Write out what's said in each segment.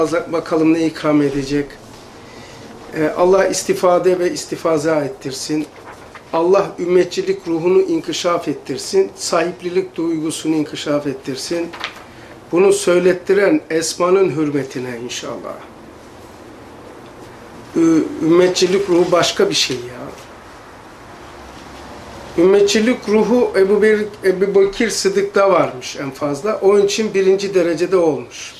Bakalım ne ikram edecek. Allah istifade ve istifaza ettirsin. Allah ümmetçilik ruhunu inkişaf ettirsin. Sahiplilik duygusunu inkişaf ettirsin. Bunu söylettiren Esma'nın hürmetine inşallah. Ümmetçilik ruhu başka bir şey ya. Ümmetçilik ruhu Ebu Bekir Sıddık'ta varmış en fazla. Onun için 1. derecede olmuş.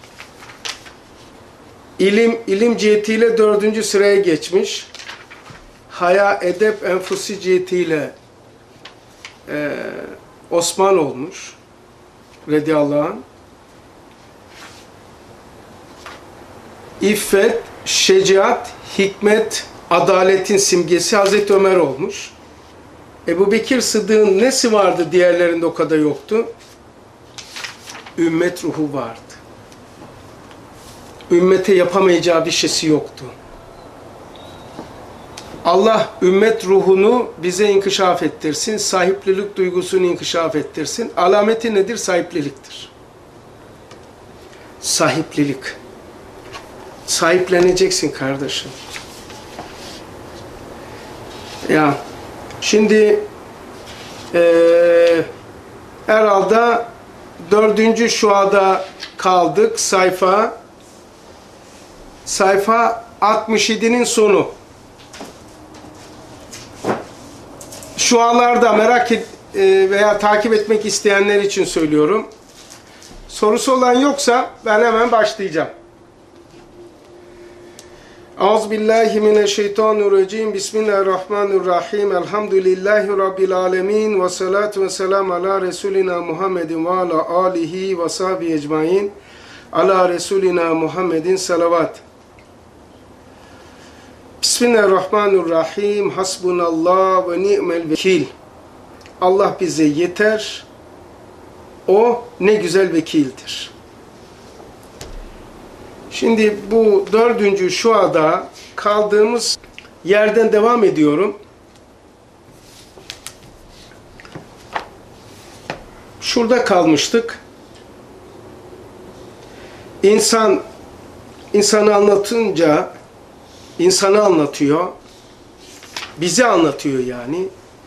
İlim cihetiyle 4. sıraya geçmiş. Haya, edep, enfusi cihetiyle Osman olmuş. Radıyallahu anh. İffet, şecaat, hikmet, adaletin simgesi Hazreti Ömer olmuş. Ebu Bekir Sıddık'ın nesi vardı diğerlerinde o kadar yoktu? Ümmet ruhu vardı. Ümmete yapamayacağı bir şeysi yoktu. Allah ümmet ruhunu bize inkişaf ettirsin, sahiplilik duygusunu inkişaf ettirsin. Alameti nedir? Sahipliliktir. Sahiplilik. Sahipleneceksin kardeşim. Ya, şimdi herhalde 4. şuada kaldık. Sayfa 67'nin sonu. Şualarda merak veya takip etmek isteyenler için söylüyorum. Sorusu olan yoksa ben hemen başlayacağım. Euzubillahimineşşeytanirracim. Bismillahirrahmanirrahim. Elhamdülillahi Rabbil alemin. Ve salatu ve selamu ala Resulina Muhammedin ve ala alihi ve sahbihi ecmain. Ala Resulina Muhammedin salavat. Bismillahirrahmanirrahim. Hasbunallah ve ni'mel vekil. Allah bize yeter. O ne güzel vekildir. Şimdi bu 4. şuada kaldığımız yerden devam ediyorum. Şurada kalmıştık. İnsanı anlatınca, insanı anlatıyor. Bizi anlatıyor yani.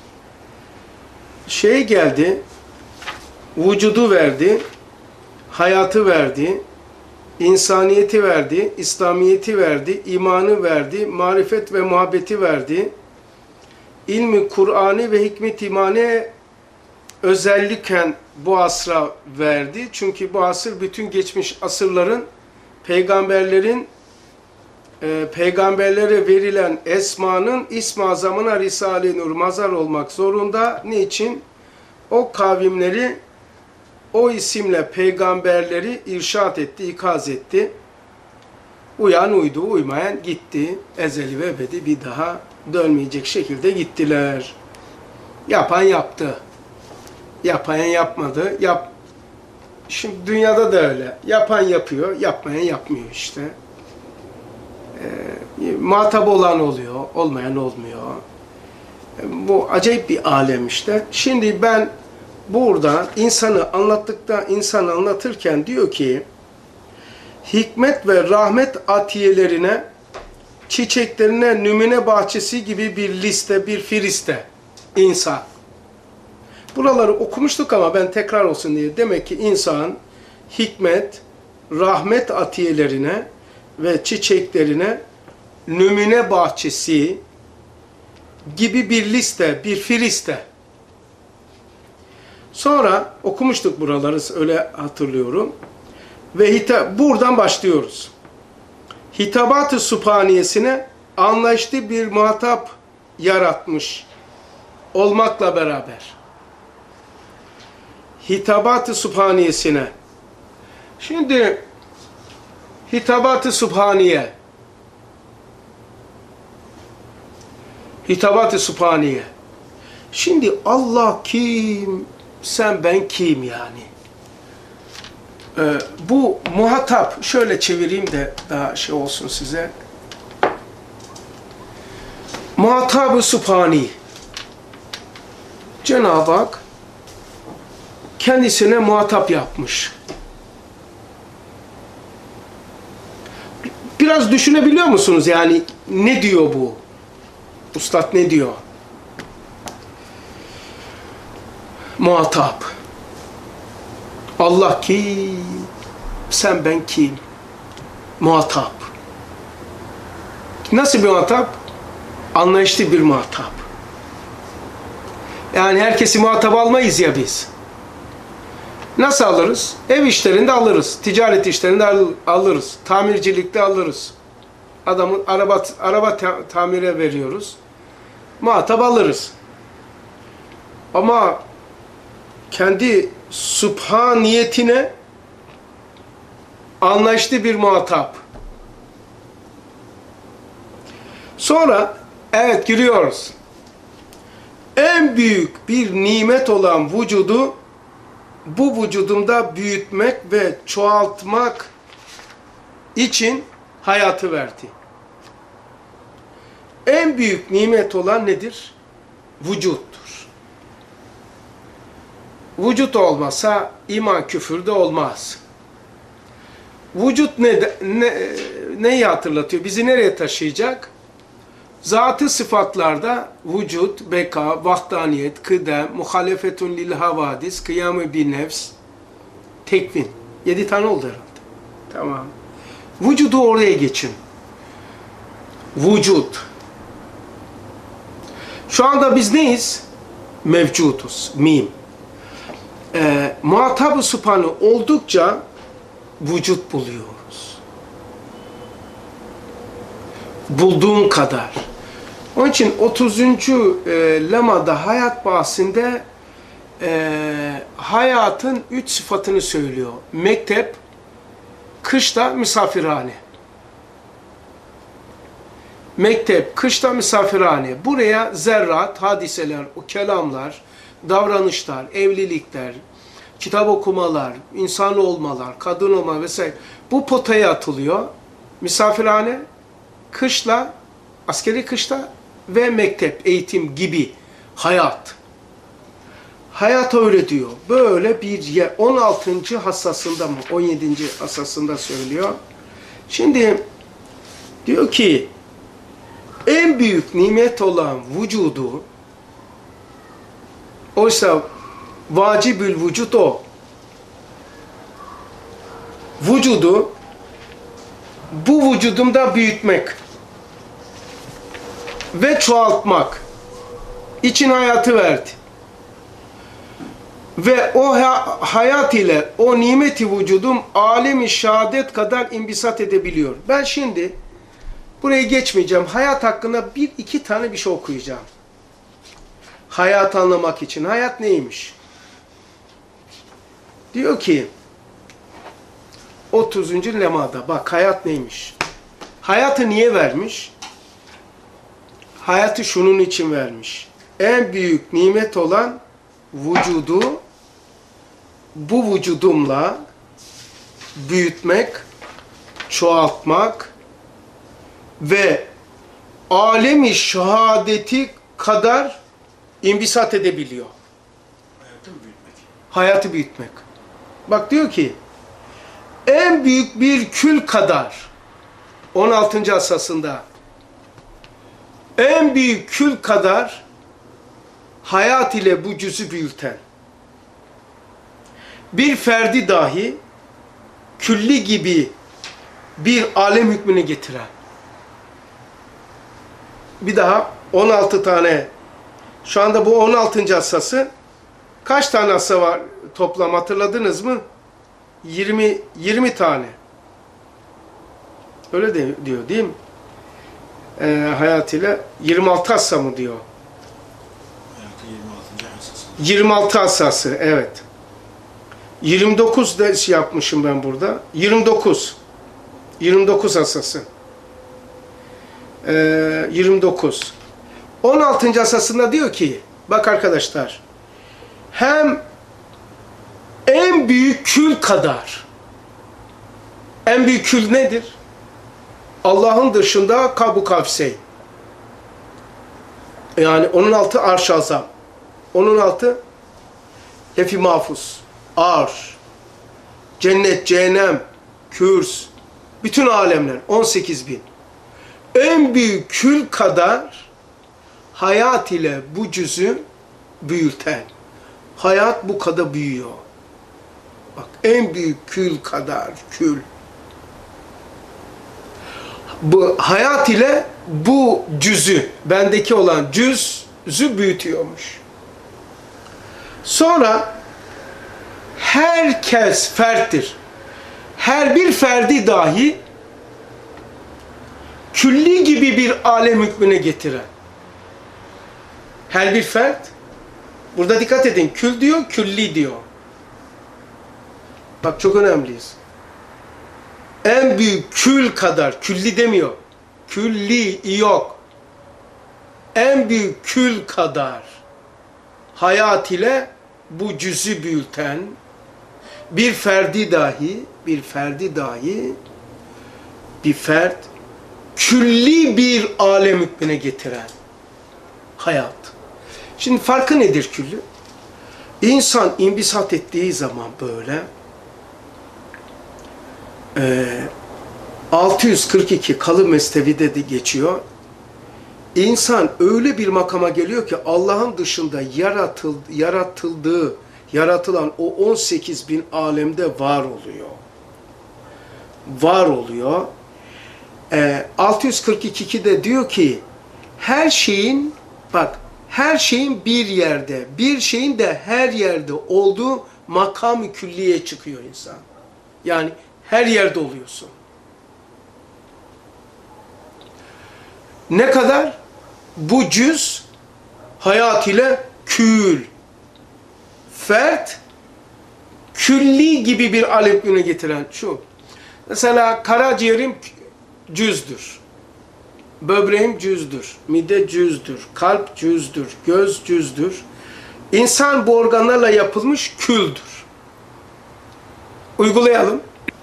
Şey geldi, vücudu verdi, hayatı verdi, insaniyeti verdi, İslamiyeti verdi, imanı verdi, marifet ve muhabbeti verdi. İlmi, Kur'an'ı ve hikmet imani özellikle bu asra verdi. Çünkü bu asır bütün geçmiş asırların peygamberlere verilen esmanın ism-i azamına Risale-i Nur mazhar olmak zorunda. Niçin? O kavimleri o isimle peygamberleri irşad etti, ikaz etti. Uyan uydu, uymayan gitti. Ezeli ve ebedi bir daha dönmeyecek şekilde gittiler. Yapan yaptı. Yapmayan yapmadı. Şimdi dünyada da öyle. Yapan yapıyor, yapmayan yapmıyor işte. Muhatap olan oluyor, olmayan olmuyor. Bu acayip bir alem işte. Şimdi ben burada insanı anlatırken diyor ki hikmet ve rahmet atiyelerine, çiçeklerine, nümune bahçesi gibi bir liste, bir firiste insan. Buraları okumuştuk ama ben tekrar olsun diye. Demek ki insan hikmet, rahmet atiyelerine ve çiçeklerine nümune bahçesi gibi bir liste, bir firiste. Sonra okumuştuk buraları, öyle hatırlıyorum. Ve buradan başlıyoruz. Hitabat-ı Sübhaniyesine anlayışlı bir muhatap yaratmış olmakla beraber. Hitabat-ı Sübhaniyesine. Şimdi Hitabat-ı Sübhaniye. Hitabat-ı Sübhaniye. Şimdi Allah kim? Sen ben kim yani? Bu muhatap, şöyle çevireyim de daha şey olsun size. Muhatab-ı Sübhani. Cenab-ı Hak kendisine muhatap yapmış. Biraz düşünebiliyor musunuz yani ne diyor bu? Üstad ne diyor? Muhatap. Allah kim? Sen ben kim? Muhatap. Nasıl bir muhatap? Anlayışlı bir muhatap. Yani herkesi muhatap almayız ya biz. Nasıl alırız? Ev işlerinde alırız. Ticaret işlerinde alırız. Tamircilikte alırız. Adamın araba tamire veriyoruz. Muhatap alırız. Ama kendi subhaniyetine anlayışlı bir muhatap. Sonra evet giriyoruz. En büyük bir nimet olan vücudu bu vücudumda büyütmek ve çoğaltmak için hayatı verdi. En büyük nimet olan nedir? Vücuttur. Vücut olmasa iman küfür de olmaz. Vücut neyi hatırlatıyor? Bizi nereye taşıyacak? Zat-ı sıfatlarda vücut, beka, vahdaniyet, kıdem, muhalefetun lil havadis, kıyam-ı bin nefs, tekvin. 7 tane oldu herhalde. Tamam. Vücudu oraya geçin. Vücut. Şu anda biz neyiz? Mevcutuz. Mim. Muhatab-ı Sübhanı oldukça vücut buluyoruz. Bulduğun kadar. Onun için 30. lemada hayat bahsinde hayatın 3 sıfatını söylüyor. Mektep, kışta misafirhane. Mektep, kışta misafirhane. Buraya zerrat, hadiseler, o kelamlar, davranışlar, evlilikler, kitap okumalar, insan olmalar, kadın olma vesaire. Bu potaya atılıyor. Misafirhane, kışla, askeri kışla ve mektep, eğitim gibi hayat. Hayat öyle diyor. Böyle bir yer. 16. hassasında mı? 17. hassasında söylüyor. Şimdi diyor ki en büyük nimet olan vücudu, oysa vacibül vücut o. Vücudu bu vücudumda büyütmek ve çoğaltmak için hayatı verdi. Ve o hayat ile o nimeti vücudum alemi şehadet kadar imbisat edebiliyor. Ben şimdi buraya geçmeyeceğim. Hayat hakkında iki tane bir şey okuyacağım. Hayat anlamak için. Hayat neymiş? Diyor ki 30. lemada bak hayat neymiş? Hayatı niye vermiş? Hayatı şunun için vermiş. En büyük nimet olan vücudu bu vücudumla büyütmek, çoğaltmak ve alemi şehadeti kadar imbisat edebiliyor. Hayatı mı büyütmek? Hayatı büyütmek. Bak diyor ki en büyük bir kül kadar 16. asasında en büyük kül kadar hayat ile bu cüzü büyüten bir ferdi dahi külli gibi bir alem hükmüne getiren bir daha 16 tane şu anda bu 16. hassası kaç tane hassa var toplam hatırladınız mı? 20 tane. Öyle diyor değil mi? Hayatıyla 26 hassa mı diyor? Hayatı 26. hassası. 26 hassası evet. 29 ders yapmışım ben burada. 29 hassası. 29. 16. hassasında diyor ki bak arkadaşlar hem en büyük kül kadar en büyük kül nedir? Allah'ın dışında Kab-ı Kavseyn. Yani onun altı Arş-ı Azam. Onun altı Lef-i Mahfuz, Arş, cennet, cehennem, kürs, Bütün alemler 18 bin. En büyük kül kadar hayat ile bu cüzü büyüten. Hayat bu kadar büyüyor. Bak, en büyük kül kadar kül. Bu hayat ile bu cüzü, bendeki olan cüzü büyütüyormuş. Sonra herkes ferttir. Her bir ferdi dahi külli gibi bir alem hükmüne getiren. Her bir fert, burada dikkat edin, kül diyor, külli diyor. Bak, çok önemliyiz. En büyük kül kadar, külli demiyor. Külli yok. En büyük kül kadar hayat ile bu cüzü büyüten bir ferdi dahi, bir fert külli bir alem hükmüne getiren hayat. Şimdi farkı nedir küllü? İnsan imbisat ettiği zaman böyle 642 Kalı Mesnevi'de de geçiyor. İnsan öyle bir makama geliyor ki Allah'ın dışında yaratılan o 18 bin alemde var oluyor. Var oluyor. 642'de diyor ki her şeyin, bak, her şeyin bir yerde, bir şeyin de her yerde olduğu makam-ı külliye çıkıyor insan. Yani her yerde oluyorsun. Ne kadar? Bu cüz hayat ile kül. Fert külli gibi bir alem hükmüne getiren şu. Mesela karaciğerim cüzdür. Böbreğim cüzdür. Mide cüzdür. Kalp cüzdür. Göz cüzdür. İnsan bu organlarla yapılmış küldür. Uygulayalım.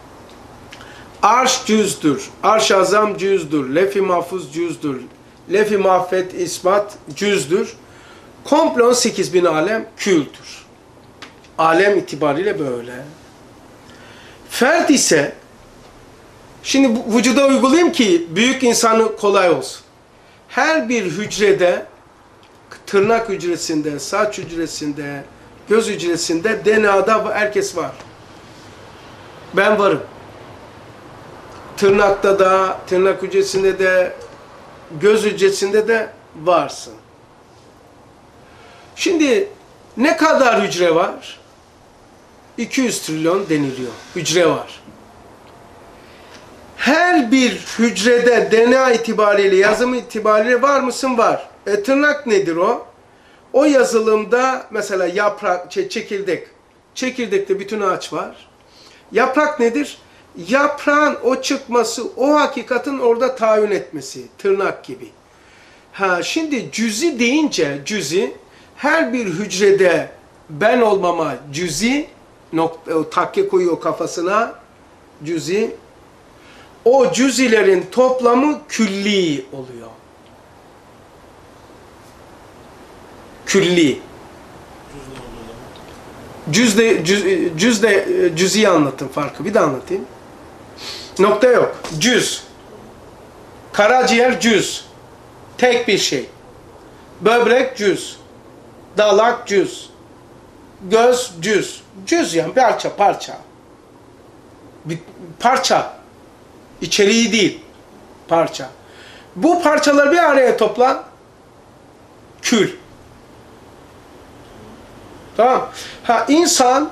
Arş cüzdür. Arş-ı azam cüzdür. Lef-i mahfuz cüzdür. Lef-i mahfet ispat cüzdür. Komple 18 bin alem küldür. Alem itibariyle böyle. Fert ise, şimdi vücuda uygulayayım ki büyük insanı kolay olsun. Her bir hücrede, tırnak hücresinde, saç hücresinde, göz hücresinde, DNA'da herkes var. Ben varım. Tırnakta da, tırnak hücresinde de, göz hücresinde de varsın. Şimdi ne kadar hücre var? 200 trilyon deniliyor. Hücre var. Her bir hücrede DNA itibariyle, yazım itibariyle var mısın? Var. Tırnak nedir o? O yazılımda mesela yaprak, çekirdek. Çekirdekte bütün ağaç var. Yaprak nedir? Yaprağın o çıkması, o hakikatin orada tayin etmesi. Tırnak gibi. Şimdi cüzi deyince, cüzi, her bir hücrede ben olmama cüzi, takke koyuyor kafasına, cüzi. O cüzilerin toplamı külli oluyor. Külli. Cüziyi anlatın farkı. Bir de anlatayım. Nokta yok. Cüz. Karaciğer cüz. Tek bir şey. Böbrek cüz. Dalak cüz. Göz cüz. Cüz yani parça. Bir parça. İçeriği değil. Parça. Bu parçaları bir araya toplan. Kül. Tamam. İnsan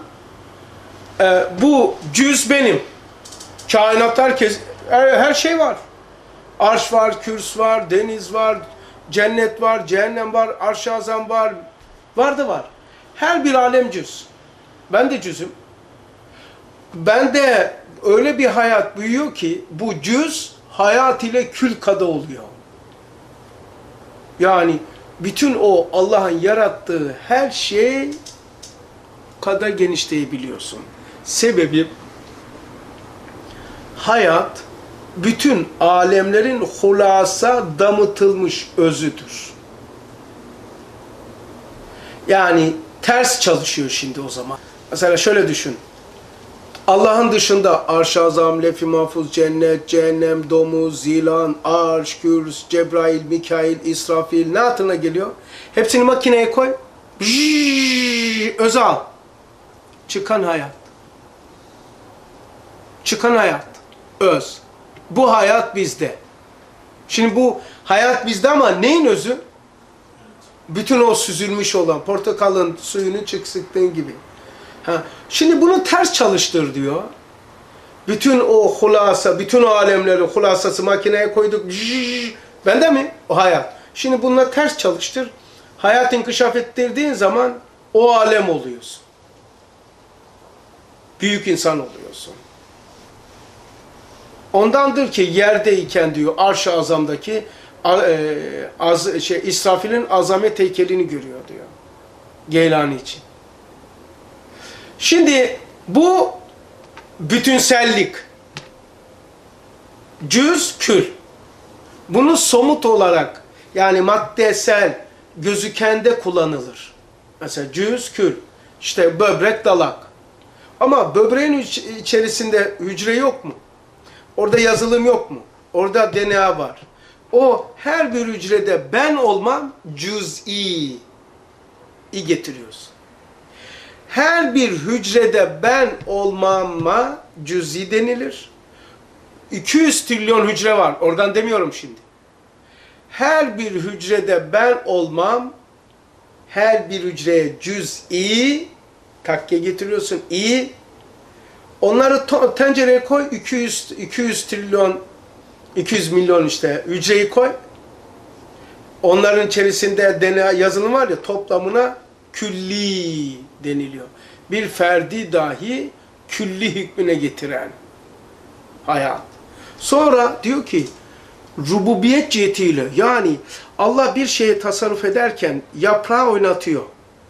bu cüz benim. Kainatta herkes, her şey var. Arş var, kürs var, deniz var, cennet var, cehennem var, arş-ı azam var. Var da var. Her bir alem cüz. Ben de cüzüm. Ben de öyle bir hayat büyüyor ki bu cüz hayat ile kül kada oluyor. Yani bütün o Allah'ın yarattığı her şey kadar genişleyebiliyorsun. Sebebi hayat bütün alemlerin hulasa damıtılmış özüdür. Yani ters çalışıyor şimdi o zaman. Mesela şöyle düşün. Allah'ın dışında arş-ı azam, lef-i mahfuz, cennet, cehennem, domuz, zilan, arş, kürs, Cebrail, Mikail, İsrafil ne hatırına geliyor? Hepsini makineye koy. Özal. Çıkan hayat. Çıkan hayat. Öz. Bu hayat bizde. Şimdi bu hayat bizde ama neyin özü? Bütün o süzülmüş olan portakalın suyunu çıksıktığın gibi. Ha. Şimdi bunu ters çalıştır diyor. Bütün o hulasa, bütün o alemleri hulasası makineye koyduk. Bende mi? O hayat. Şimdi bununla ters çalıştır. Hayat inkişaf ettirdiğin zaman o alem oluyorsun. Büyük insan oluyorsun. Ondandır ki yerdeyken diyor arş-ı azamdaki İsrafil'in azamet heykelini görüyor diyor. Geylani için. Şimdi bu bütünsellik, cüz, kül. Bunu somut olarak yani maddesel gözükende kullanılır. Mesela cüz, kül. İşte böbrek, dalak. Ama böbreğin içerisinde hücre yok mu? Orada yazılım yok mu? Orada DNA var. O her bir hücrede ben olmam cüz'i getiriyorsun. Her bir hücrede ben olmama cüz'i denilir. 200 trilyon hücre var. Organ demiyorum şimdi. Her bir hücrede ben olmam, her bir hücreye cüz'i, takke getiriyorsun, onları tencereye koy, 200 trilyon, 200 milyon işte hücreyi koy. Onların içerisinde DNA yazılım var ya, toplamına külli deniliyor. Bir ferdi dahi külli hükmüne getiren hayat. Sonra diyor ki rububiyet cihetiyle, yani Allah bir şeye tasarruf ederken yaprağı oynatıyor.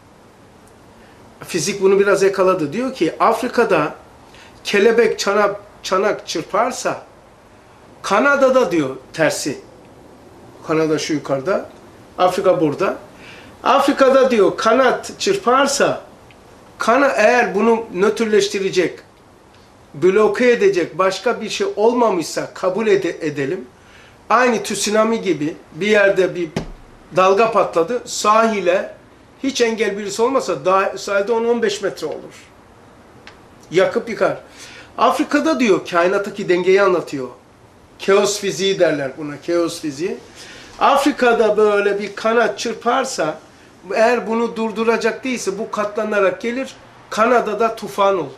Fizik bunu biraz yakaladı. Diyor ki Afrika'da kelebek çanak çırparsa Kanada'da diyor tersi. Kanada şu yukarıda, Afrika burada. Afrika'da diyor kanat çırparsa eğer bunu nötrleştirecek, bloke edecek başka bir şey olmamışsa kabul edelim. Aynı tsunami gibi bir yerde bir dalga patladı. Sahile hiç engel birisi olmasa sahilde 10-15 metre olur. Yakıp yıkar. Afrika'da diyor kainattaki dengeyi anlatıyor. Keos fiziği derler buna. Keos fiziği. Afrika'da böyle bir kanat çırparsa eğer bunu durduracak değilse bu katlanarak gelir. Kanada'da tufan olur.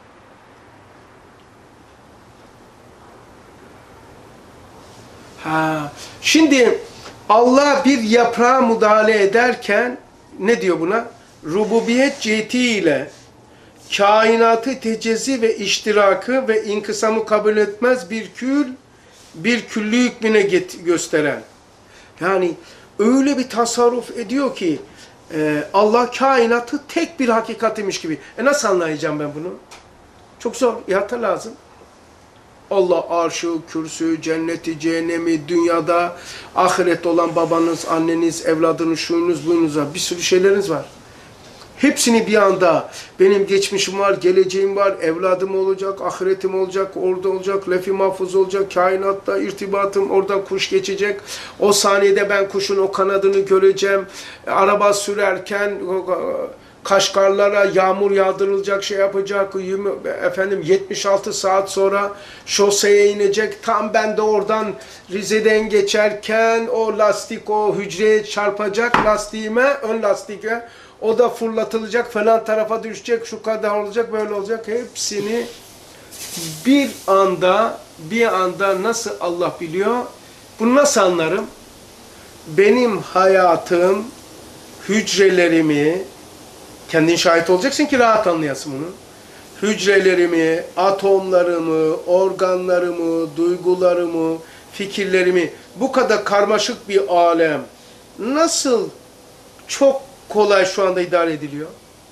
Şimdi Allah bir yaprağa müdahale ederken ne diyor buna? Rububiyet cihetiyle kainatı tecezzi ve iştirakı ve inkısamı kabul etmez bir külli hükmüne gösteren. Yani öyle bir tasarruf ediyor ki Allah kainatı tek bir hakikatiymiş gibi. Nasıl anlayacağım ben bunu? Çok zor. İhata lazım. Allah arşı, kürsü, cenneti, cehennemi, dünyada ahiret olan babanız, anneniz, evladınız, şuyunuz, buyunuz var. Bir sürü şeyleriniz var. Hepsini bir anda, benim geçmişim var, geleceğim var, evladım olacak, ahiretim olacak, orada olacak, lef-i mahfuz olacak, kainatta irtibatım, orada kuş geçecek. O saniyede ben kuşun o kanadını göreceğim. Araba sürerken Kaşgarlara yağmur yağdırılacak, şey yapacak, 76 saat sonra şoseye inecek. Tam ben de oradan Rize'den geçerken o lastik o hücreye çarpacak, lastiğime, ön lastiğe. O da fırlatılacak, falan tarafa düşecek, şu kadar olacak, böyle olacak. Hepsini bir anda nasıl Allah biliyor? Bunu nasıl anlarım? Benim hayatım, hücrelerimi, kendin şahit olacaksın ki rahat anlayasın bunu. Hücrelerimi, atomlarımı, organlarımı, duygularımı, fikirlerimi, bu kadar karmaşık bir alem nasıl çok kolay şu anda idare ediliyor?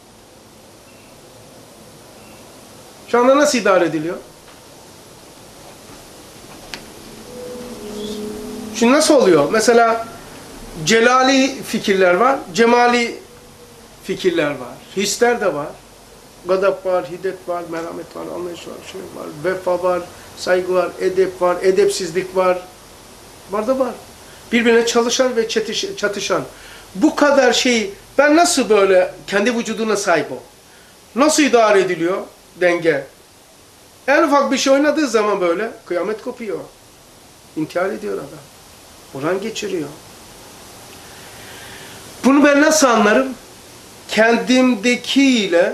Şu anda nasıl idare ediliyor? Şimdi nasıl oluyor? Mesela celali fikirler var, cemali fikirler var, hisler de var. Gadap var, hiddet var, merhamet var, anlayış var, şey var, vefa var, saygı var, edep var, edepsizlik var. Var da var. Birbirine çalışan ve çatışan. Bu kadar şeyi ben nasıl böyle kendi vücuduna sahip o? Nasıl idare ediliyor denge? En ufak bir şey oynadığı zaman böyle kıyamet kopuyor. İntihar ediyor adam. Buran geçiriyor. Bunu ben nasıl anlarım? Kendimdekiyle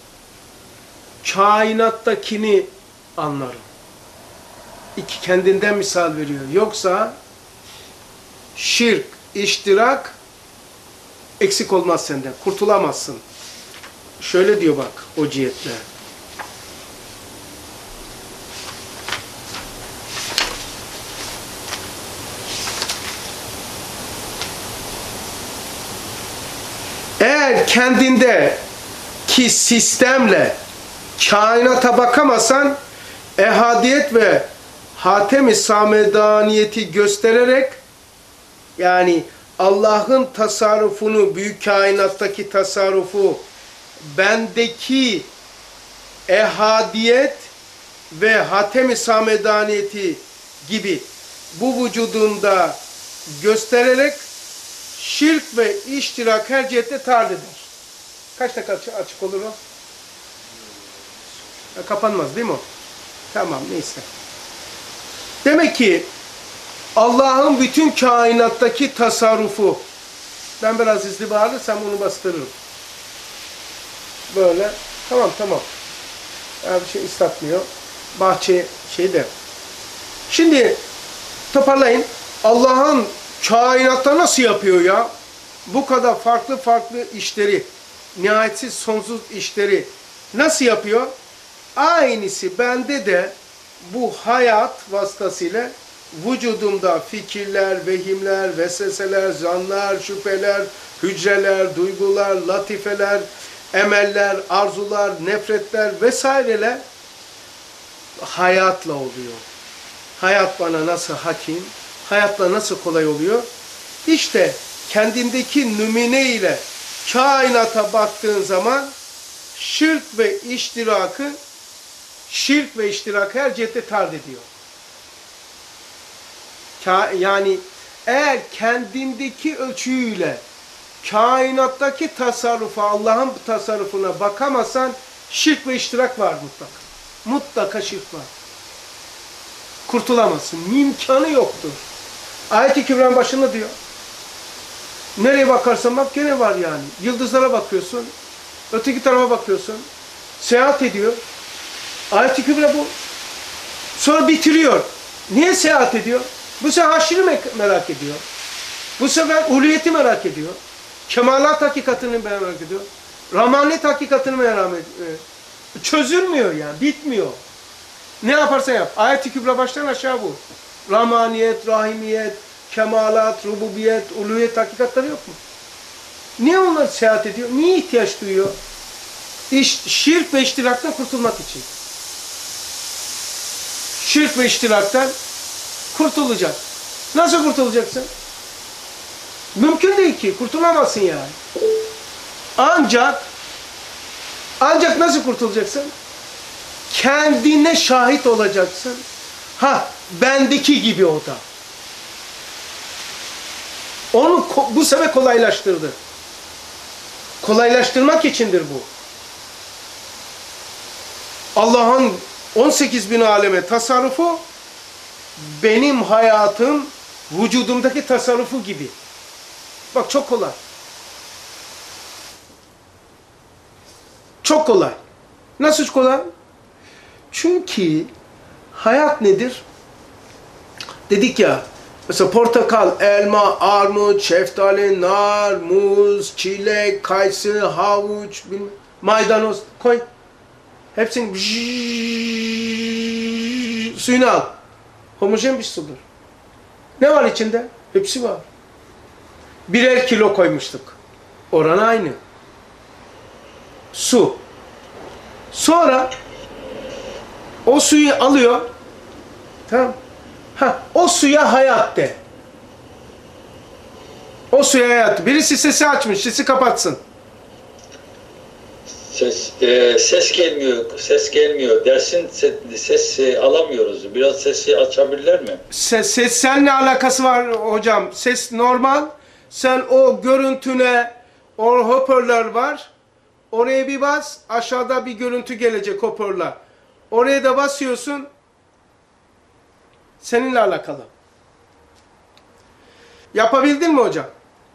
kainattakini anlarım. İki kendinden misal veriyor. Yoksa şirk, iştirak eksik olmaz senden. Kurtulamazsın. Şöyle diyor bak o cihetle. Eğer kendindeki sistemle kainata bakamazsan ehadiyet ve hatem-i samedaniyeti göstererek yani Allah'ın tasarrufunu, büyük kainattaki tasarrufu bendeki ehadiyet ve hatem-i samedaniyeti gibi bu vücudunda göstererek şirk ve iştirak her cihette tard eder. Kaç dakika açık olur o? Kapanmaz değil mi o? Tamam neyse. Demek ki Allah'ın bütün kainattaki tasarrufu, ben biraz hızlı bağırırsam onu bastırırım. Böyle. Tamam. Yani bir şey ıslatmıyor. Bahçe şeyde. Şimdi toparlayın. Allah'ın kainatta nasıl yapıyor ya? Bu kadar farklı işleri, nihayetsiz sonsuz işleri nasıl yapıyor? Aynısı bende de bu hayat vasıtasıyla vücudumda fikirler, vehimler, vesveseler, zanlar, şüpheler, hücreler, duygular, latifeler, emeller, arzular, nefretler vesaireler hayatla oluyor. Hayat bana nasıl hakim, hayatla nasıl kolay oluyor? İşte kendindeki numune ile kainata baktığın zaman şirk ve iştirak her cihette tard ediyor. Yani eğer kendindeki ölçüyle kainattaki tasarrufa, Allah'ın tasarrufuna bakamazsan şirk ve iştirak var mutlaka. Mutlaka şirk var. Kurtulamazsın. İmkanı yoktur. Ayet-i Kübra'nın başında diyor. Nereye bakarsan bak gene var yani. Yıldızlara bakıyorsun. Öteki tarafa bakıyorsun. Seyahat ediyor. Ayet-i Kübra bu. Sonra bitiriyor. Niye seyahat ediyor? Bu sefer haşrı merak ediyor. Bu sefer uluyeti merak ediyor. Kemalat hakikatini merak ediyor. Rahmaniyet hakikatini merak ediyor. Çözülmüyor yani. Bitmiyor. Ne yaparsan yap. Ayet-i Kübra baştan aşağı bu. Rahmaniyet, rahimiyet, kemalat, rububiyet, uluyet hakikatleri yok mu? Niye onlar seyahat ediyor? Niye ihtiyaç duyuyor? Şirk ve iştiraktan kurtulmak için. Şirk ve iştiraktan kurtulacak. Nasıl kurtulacaksın? Mümkün değil ki. Kurtulamazsın yani. Ancak nasıl kurtulacaksın? Kendine şahit olacaksın. Bendeki gibi o da. Onu bu sefer kolaylaştırdı. Kolaylaştırmak içindir bu. Allah'ın 18.000 aleme tasarrufu benim hayatım vücudumdaki tasarrufu gibi. Bak çok kolay. Çok kolay. Nasıl kolay? Çünkü hayat nedir? Dedik ya, mesela portakal, elma, armut, şeftali, nar, muz, çilek, kayısı, havuç, maydanoz koy. Hepsini suyunu al. Homojen bir sudur. Ne var içinde? Hepsi var. Birer kilo koymuştuk. Oran aynı. Su. Sonra o suyu alıyor. Tamam. O suya hayat de. O suya hayat. Birisi sesi açmış. Sesi kapatsın. Ses gelmiyor, ses gelmiyor. Dersin ses alamıyoruz. Biraz sesi açabilirler mi? Ses seninle alakası var hocam. Ses normal. Sen o görüntüne, o hoparlör var. Oraya bir bas. Aşağıda bir görüntü gelecek hoparlör. Oraya da basıyorsun. Seninle alakalı. Yapabildin mi hocam?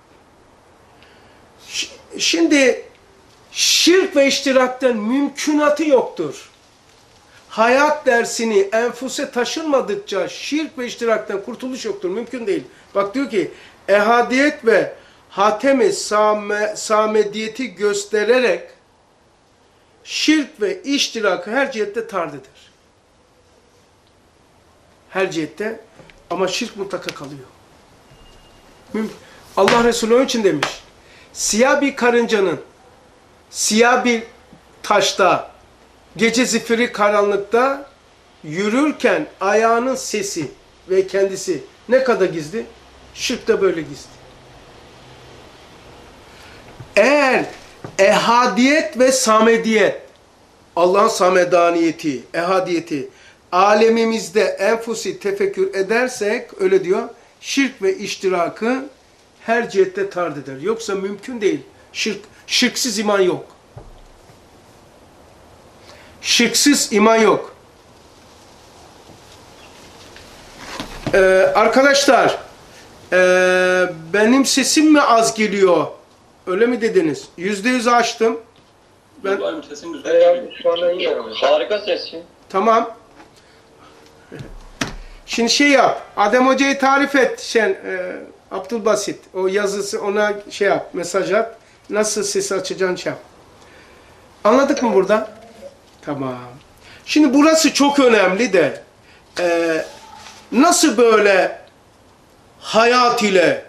Şimdi şirk ve iştirakten mümkünatı yoktur. Hayat dersini enfuse taşınmadıkça şirk ve iştirakten kurtuluş yoktur. Mümkün değil. Bak diyor ki ehadiyet ve hatemi samediyeti göstererek şirk ve iştirakı her cihette tard eder. Her cihette, ama şirk mutlaka kalıyor. Allah Resulü onun için demiş. Siyah bir karıncanın siyah bir taşta gece zifiri karanlıkta yürürken ayağının sesi ve kendisi ne kadar gizli? Şirk de böyle gizli. Eğer ehadiyet ve samediyet, Allah'ın samedaniyeti, ehadiyeti alemimizde enfusi tefekkür edersek, öyle diyor, şirk ve iştirakı her cihette tard eder. Yoksa mümkün değil. Şirksiz iman yok. Şirksiz iman yok. Arkadaşlar, benim sesim mi az geliyor? Öyle mi dediniz? %100 açtım. Ben... Sesin güzel. Şu anda iyi. Harika sesin. Tamam. Şimdi şey yap. Adem Hoca'yı tarif et. Abdülbasit. O yazısı, ona şey yap. Mesaj at. Nasıl sesi açacaksın şey yap. Anladık mı burada? Tamam. Şimdi burası çok önemli de nasıl böyle hayat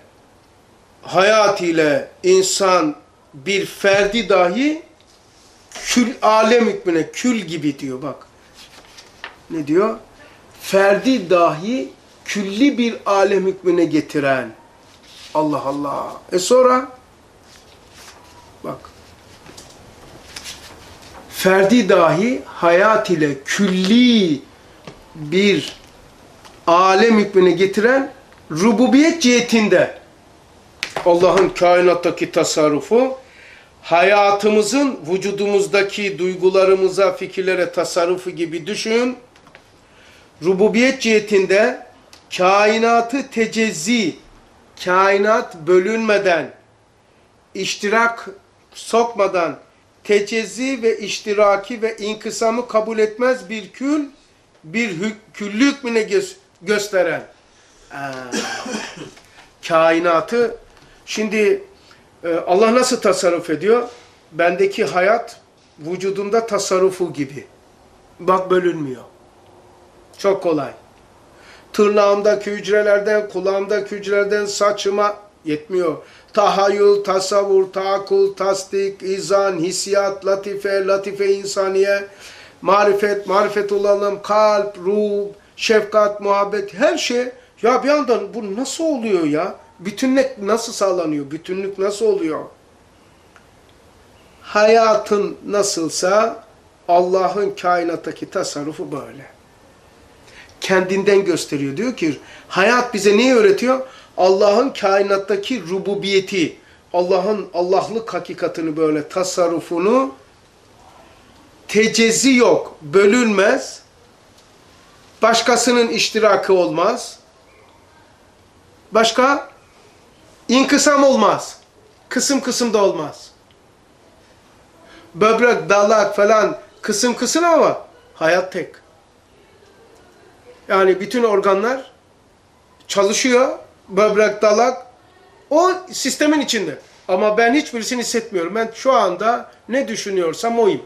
ile insan bir ferdi dahi kül alem hükmüne, kül gibi diyor bak. Ne diyor? Ferdi dahi külli bir alem hükmüne getiren. Allah Allah. Sonra bak. Ferdi dahi hayat ile külli bir alem hükmüne getiren rububiyet cihetinde Allah'ın kainattaki tasarrufu, hayatımızın vücudumuzdaki duygularımıza, fikirlere tasarrufu gibi düşün. Rububiyet cihetinde kainatı tecezzi, kainat bölünmeden, iştirak sokmadan, tecezzi ve iştiraki ve inkısamı kabul etmez bir kül, bir küllü hükmüne gösteren kainatı. Şimdi Allah nasıl tasarruf ediyor? Bendeki hayat vücudumda tasarrufu gibi. Bak bölünmüyor. Çok kolay. Tırnağımdaki hücrelerden, kulağımdaki hücrelerden saçıma yetmiyor. Tahayyül, tasavvur, taakkul, tasdik, izan, hissiyat, latife insaniye, marifet olalım, kalp, ruh, şefkat, muhabbet, her şey. Ya bir yandan bu nasıl oluyor ya? Bütünlük nasıl sağlanıyor? Bütünlük nasıl oluyor? Hayatın nasılsa Allah'ın kainattaki tasarrufu böyle. Kendinden gösteriyor. Diyor ki hayat bize neyi öğretiyor? Allah'ın kainattaki rububiyeti, Allah'ın Allah'lık hakikatini böyle tasarrufunu, tecezzi yok, bölünmez, başkasının iştirakı olmaz, başka inkısam olmaz, kısım da olmaz. Böbrek, dalak falan kısım ama hayat tek. Yani bütün organlar çalışıyor, böbrek, dalak, o sistemin içinde. Ama ben hiçbirisini hissetmiyorum. Ben şu anda ne düşünüyorsam oyum.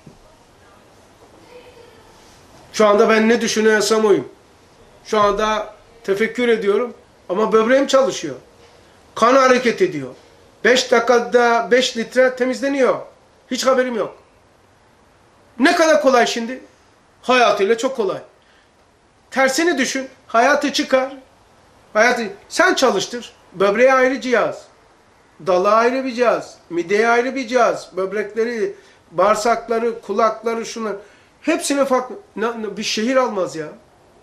Şu anda ben ne düşünüyorsam oyum. Şu anda tefekkür ediyorum ama böbreğim çalışıyor. Kan hareket ediyor. 5 dakikada 5 litre temizleniyor. Hiç haberim yok. Ne kadar kolay şimdi? Hayatıyla çok kolay. Tersini düşün. Hayatı çıkar. Sen çalıştır. Böbreğe ayrı cihaz. Dala ayrı bir cihaz. Mideye ayrı bir cihaz. Böbrekleri bağırsakları, kulakları, şunlar. Hepsine farklı. Bir şehir almaz ya.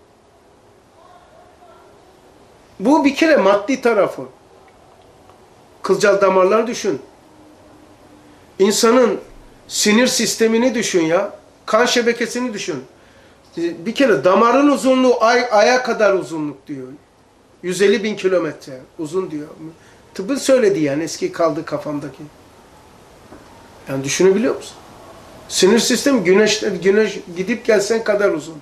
Bu bir kere maddi tarafı. Kılcal damarları düşün. İnsanın sinir sistemini düşün ya. Kan şebekesini düşün. Bir kere damarın uzunluğu aya kadar uzunluk diyor. 150 bin kilometre uzun diyor. Tıbbın söyledi yani, eski kaldı kafamdaki. Yani düşünebiliyor musun? Sinir sistemi güneş gidip gelsen kadar uzun.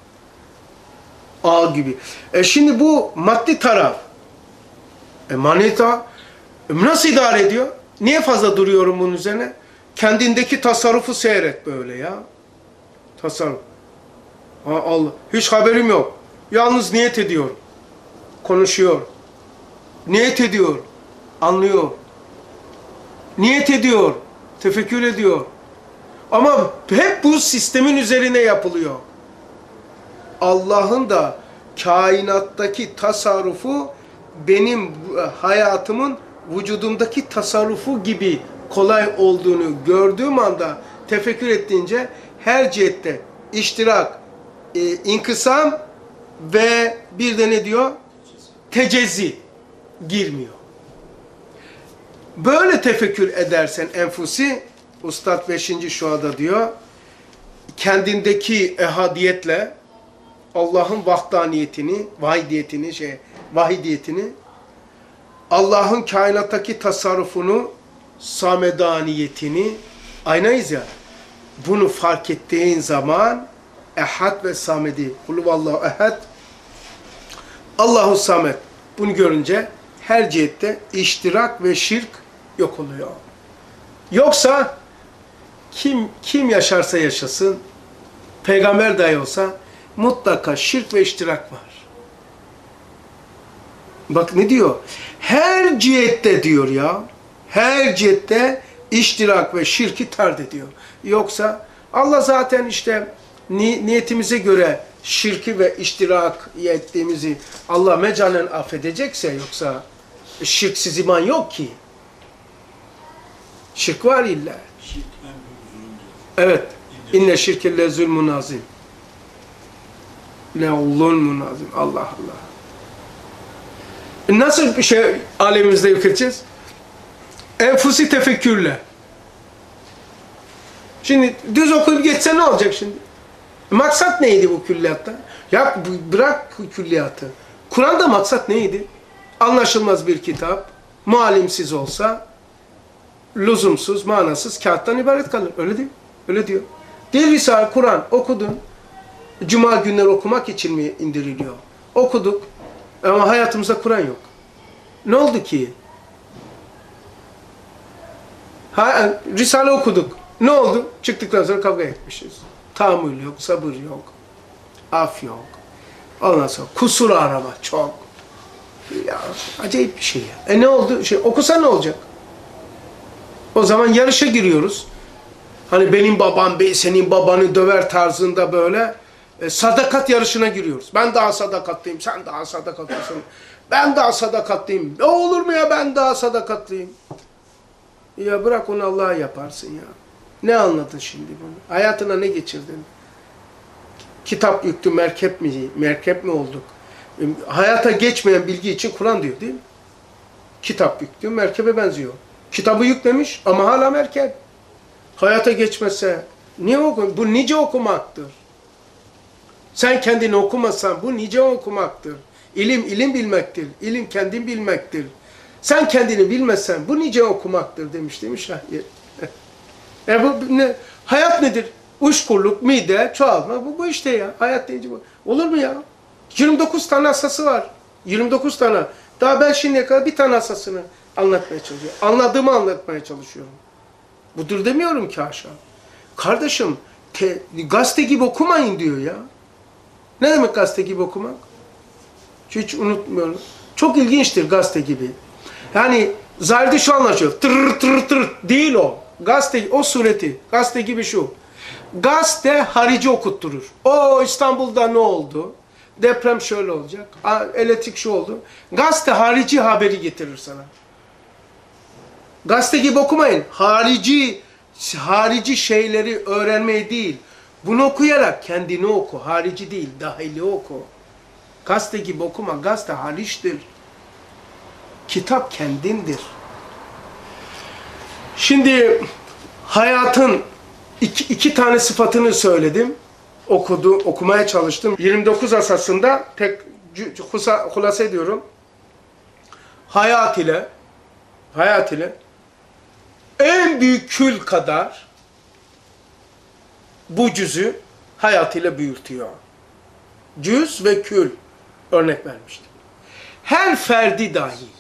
Ağ gibi. Şimdi bu maddi taraf. Manevi taraf nasıl idare ediyor? Niye fazla duruyorum bunun üzerine? Kendindeki tasarrufu seyret böyle ya. Tasarruf. Allah. Hiç haberim yok. Yalnız niyet ediyor. Konuşuyor. Niyet ediyor. Anlıyor. Niyet ediyor. Tefekkür ediyor. Ama hep bu sistemin üzerine yapılıyor. Allah'ın da kainattaki tasarrufu benim hayatımın vücudumdaki tasarrufu gibi kolay olduğunu gördüğüm anda, tefekkür ettiğince her cihette iştirak, inkısam ve bir de ne diyor? Tecezzi girmiyor. Böyle tefekkür edersen enfusi, Ustad 5. şuada diyor, kendindeki ehadiyetle Allah'ın vahdaniyetini, vahidiyetini, Allah'ın kainattaki tasarrufunu, samedaniyetini, aynayız ya, bunu fark ettiğin zaman ehad ve samedi, kulüvallahu ehad, Allahu samet, bunu görünce her cihette iştirak ve şirk yok oluyor. Yoksa kim yaşarsa yaşasın, peygamber dahi olsa mutlaka şirk ve iştirak var. Bak ne diyor? Her cihette diyor ya. Her cihette iştirak ve şirki tard ediyor. Yoksa Allah zaten işte niyetimize göre şirki ve iştirak ettiğimizi Allah mecalen affedecekse, yoksa şirksiz iman yok ki. Şirk var illa. Şirk en büyük zulümdür. Evet. İnne şirke le zulmun azim. Le zulmun azim. Allah Allah. Nasıl bir şey alemimizde yok edeceğiz? Enfusi tefekkürle. Şimdi düz okuyup geçse ne olacak şimdi? Maksat neydi bu külliyatta? Ya bırak külliyatı. Kur'an'da maksat neydi? Anlaşılmaz bir kitap, muallimsiz olsa, lüzumsuz, manasız, kağıttan ibaret kalır. Öyle değil mi? Öyle diyor. Değil Risale, Kur'an okudun. Cuma günleri okumak için mi indiriliyor? Okuduk. Ama hayatımızda Kur'an yok. Ne oldu ki? Risale okuduk. Ne oldu? Çıktıktan sonra kavga etmişiz. Tahammül yok, sabır yok. Af yok. Ondan sonra kusur arama çok. Ya acayip bir şey ya. Ne oldu? Okusa ne olacak? O zaman yarışa giriyoruz. Hani benim babam senin babanı döver tarzında böyle sadakat yarışına giriyoruz. Ben daha sadakatliyim, sen daha sadakatlısın. Ben daha sadakatliyim. Ne olur mu ya, ben daha sadakatliyim. Ya bırak onu, Allah'a yaparsın ya. Ne anladın şimdi bunu? Hayatına ne geçirdin? Kitap yüklü merkep mi? Merkep mi olduk? Hayata geçmeyen bilgi için Kur'an diyor değil mi? Kitap yüklü merkebe benziyor. Kitabı yüklemiş ama hala merkep. Hayata geçmese niye okun? Bu nice okumaktır. Sen kendini okumasan bu nice okumaktır. İlim bilmektir. İlim kendin bilmektir. Sen kendini bilmezsen bu nice okumaktır demiş şahit. Bu ne? Hayat nedir? Uşkurluk, mide, çoğalma. Bu işte ya. Hayat deyince bu. Olur mu ya? 29 tane asası var. 29 tane. Daha ben şimdiye kadar bir tane asasını anlatmaya çalışıyorum. Anladığımı anlatmaya çalışıyorum. Budur demiyorum ki haşa. Kardeşim, gazete gibi okumayın diyor ya. Ne demek gazete gibi okumak? Hiç unutmuyorum. Çok ilginçtir gazete gibi. Yani zahirde şu anlaşıyor. Tır tır tır değil o. Gazete, o sureti. Gazete gibi şu. Gazete harici okutturur. O İstanbul'da ne oldu? Deprem şöyle olacak. Elektrik şu oldu. Gazete harici haberi getirir sana. Gazete gibi okumayın. Harici harici şeyleri öğrenmeyi değil, bunu okuyarak kendini oku. Harici değil, dahili oku. Gazete gibi okuma, gazete hariçtir. Kitap kendindir. Şimdi hayatın iki tane sıfatını söyledim. Okumaya çalıştım. 29 asasında hulasa ediyorum. Hayat ile en büyük kül kadar bu cüzü hayat ile büyütüyor. Cüz ve kül örnek vermiştim. Her ferdi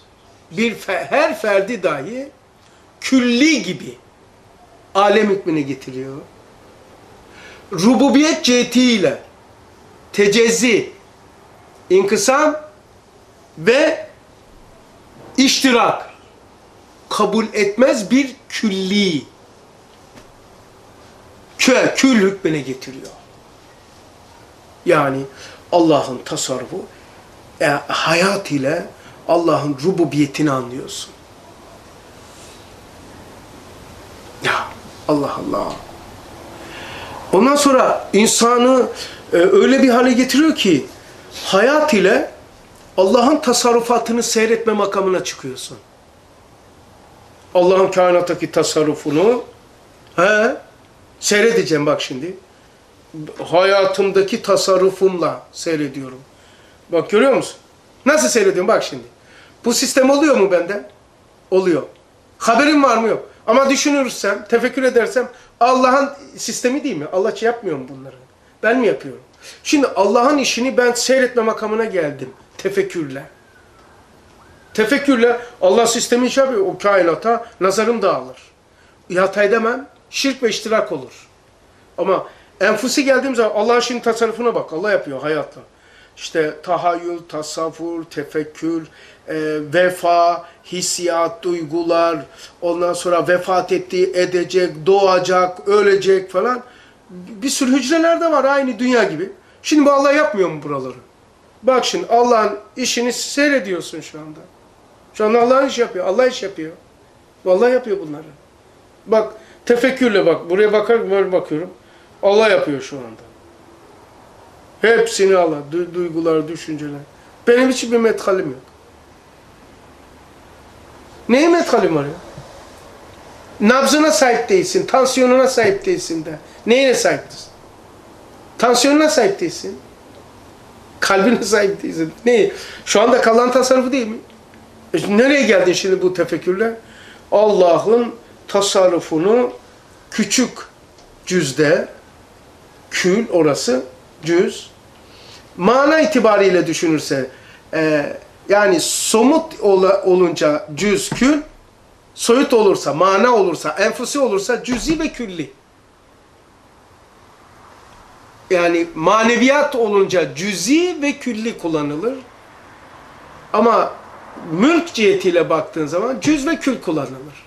dahi külli gibi alem hükmüne getiriyor. Rububiyet cihetiyle tecezzi, inkısam ve iştirak kabul etmez bir külli, kül hükmüne getiriyor. Yani Allah'ın tasarrufu, hayat ile Allah'ın rububiyetini anlıyorsun. Ya Allah Allah. Ondan sonra insanı öyle bir hale getiriyor ki hayat ile Allah'ın tasarrufatını seyretme makamına çıkıyorsun. Allah'ın kainattaki tasarrufunu seyredeceğim bak şimdi. Hayatımdaki tasarrufumla seyrediyorum. Bak görüyor musun? Nasıl seyrediyorum bak şimdi. Bu sistem oluyor mu bende? Oluyor. Haberim var mı yok. Ama düşünürsem, tefekkür edersem Allah'ın sistemi değil mi? Allah yapmıyor mu bunları? Ben mi yapıyorum? Şimdi Allah'ın işini ben seyretme makamına geldim. Tefekkürle. Tefekkürle Allah sistemi iş yapıyor. O kainata nazarım dağılır. İhata edemem. Şirk ve iştirak olur. Ama enfusi geldiğim zaman Allah'ın şimdi tasarrufuna bak. Allah yapıyor hayatla. İşte tahayyül, tasavvur, tefekkür, vefa, hissiyat, duygular, ondan sonra vefat ettiği, edecek, doğacak, ölecek falan. Bir sürü hücreler de var aynı dünya gibi. Şimdi bu Allah yapmıyor mu buraları? Bak şimdi Allah'ın işini seyrediyorsun şu anda. Şu anda Allah'ın iş yapıyor. Allah iş yapıyor. Vallahi yapıyor bunları. Bak tefekkürle bak. Buraya bakar böyle bakıyorum. Allah yapıyor şu anda. Hepsini Allah. Duygular, düşünceler. Benim hiç bir methalim yok. Neye methalim var ya? Nabzına sahip değilsin. Tansiyonuna sahip değilsin de. Neyine sahipsin? Tansiyonuna sahip değilsin. Kalbine sahip değilsin. Ne? Şu anda kalan tasarrufu değil mi? Nereye geldin şimdi bu tefekkürle? Allah'ın tasarrufunu küçük cüzde, kül orası, cüz, mana itibariyle düşünürse, yani somut olunca cüz, kül, soyut olursa, mana olursa, enfusi olursa cüzi ve külli. Yani maneviyat olunca cüzi ve külli kullanılır. Ama mülk cihetiyle baktığın zaman cüz ve kül kullanılır.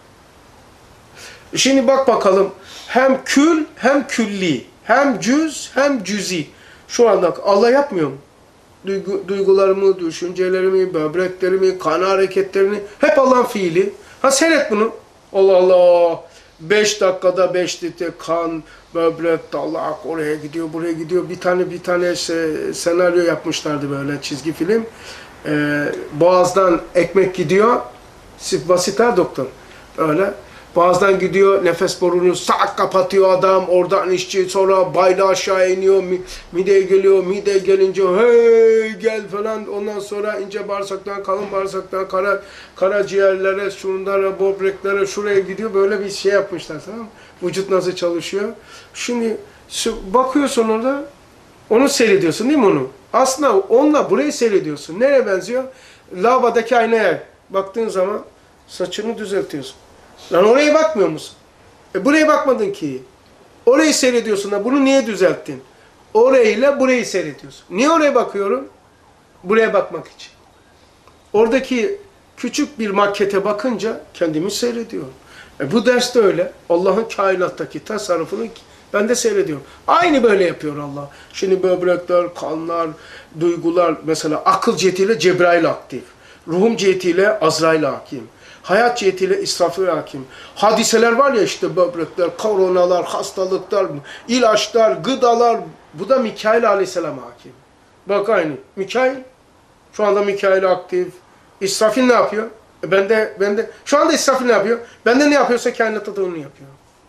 Şimdi bak bakalım hem kül hem külli, hem cüz hem cüzi. Şu anda Allah yapmıyor mu? Duygularımı, düşüncelerimi, böbreklerimi, kan hareketlerini hep Allah'ın fiili. Ha seyret bunu. Allah Allah. 5 dakikada 5 litre kan, böbrek, dalak oraya gidiyor, buraya gidiyor. Bir tane senaryo yapmışlardı böyle çizgi film. Boğazdan ekmek gidiyor. Basit ha doktor. Öyle. Boğazdan gidiyor, nefes borunu sak kapatıyor adam, oradan işçi, sonra bayla aşağı iniyor, mideye geliyor, mideye gelince hey gel falan, ondan sonra ince bağırsaktan, kalın bağırsaktan, karaciğerlere, şunlara, böbreklere, şuraya gidiyor, böyle bir şey yapmışlar, tamam mı? Vücut nasıl çalışıyor? Şimdi bakıyorsun orada, onu seyrediyorsun değil mi onu? Aslında onunla burayı seyrediyorsun. Nereye benziyor? Lavabodaki aynaya baktığın zaman saçını düzeltiyorsun. Lan oraya bakmıyor musun? Buraya bakmadın ki. Orayı seyrediyorsun da bunu niye düzelttin? Orayla burayı seyrediyorsun. Niye oraya bakıyorum? Buraya bakmak için. Oradaki küçük bir makete bakınca kendimi seyrediyorum. Bu ders de öyle. Allah'ın kainattaki tasarrufunu ben de seyrediyorum. Aynı böyle yapıyor Allah. Şimdi böbrekler, kanlar, duygular, mesela akıl cihetiyle Cebrail aktif. Ruhum cihetiyle Azrail hakim. Hayat cihetiyle İsrafil hakim. Hadiseler var ya işte böbrekler, koronalar, hastalıklar, ilaçlar, gıdalar. Bu da Mikail aleyhisselam hakim. Bak aynı. Mikail. Şu anda Mikail aktif. İsrafil ne yapıyor? Ben de. Şu anda İsrafil ne yapıyor? Bende ne yapıyorsa kainatta da onu yapıyor.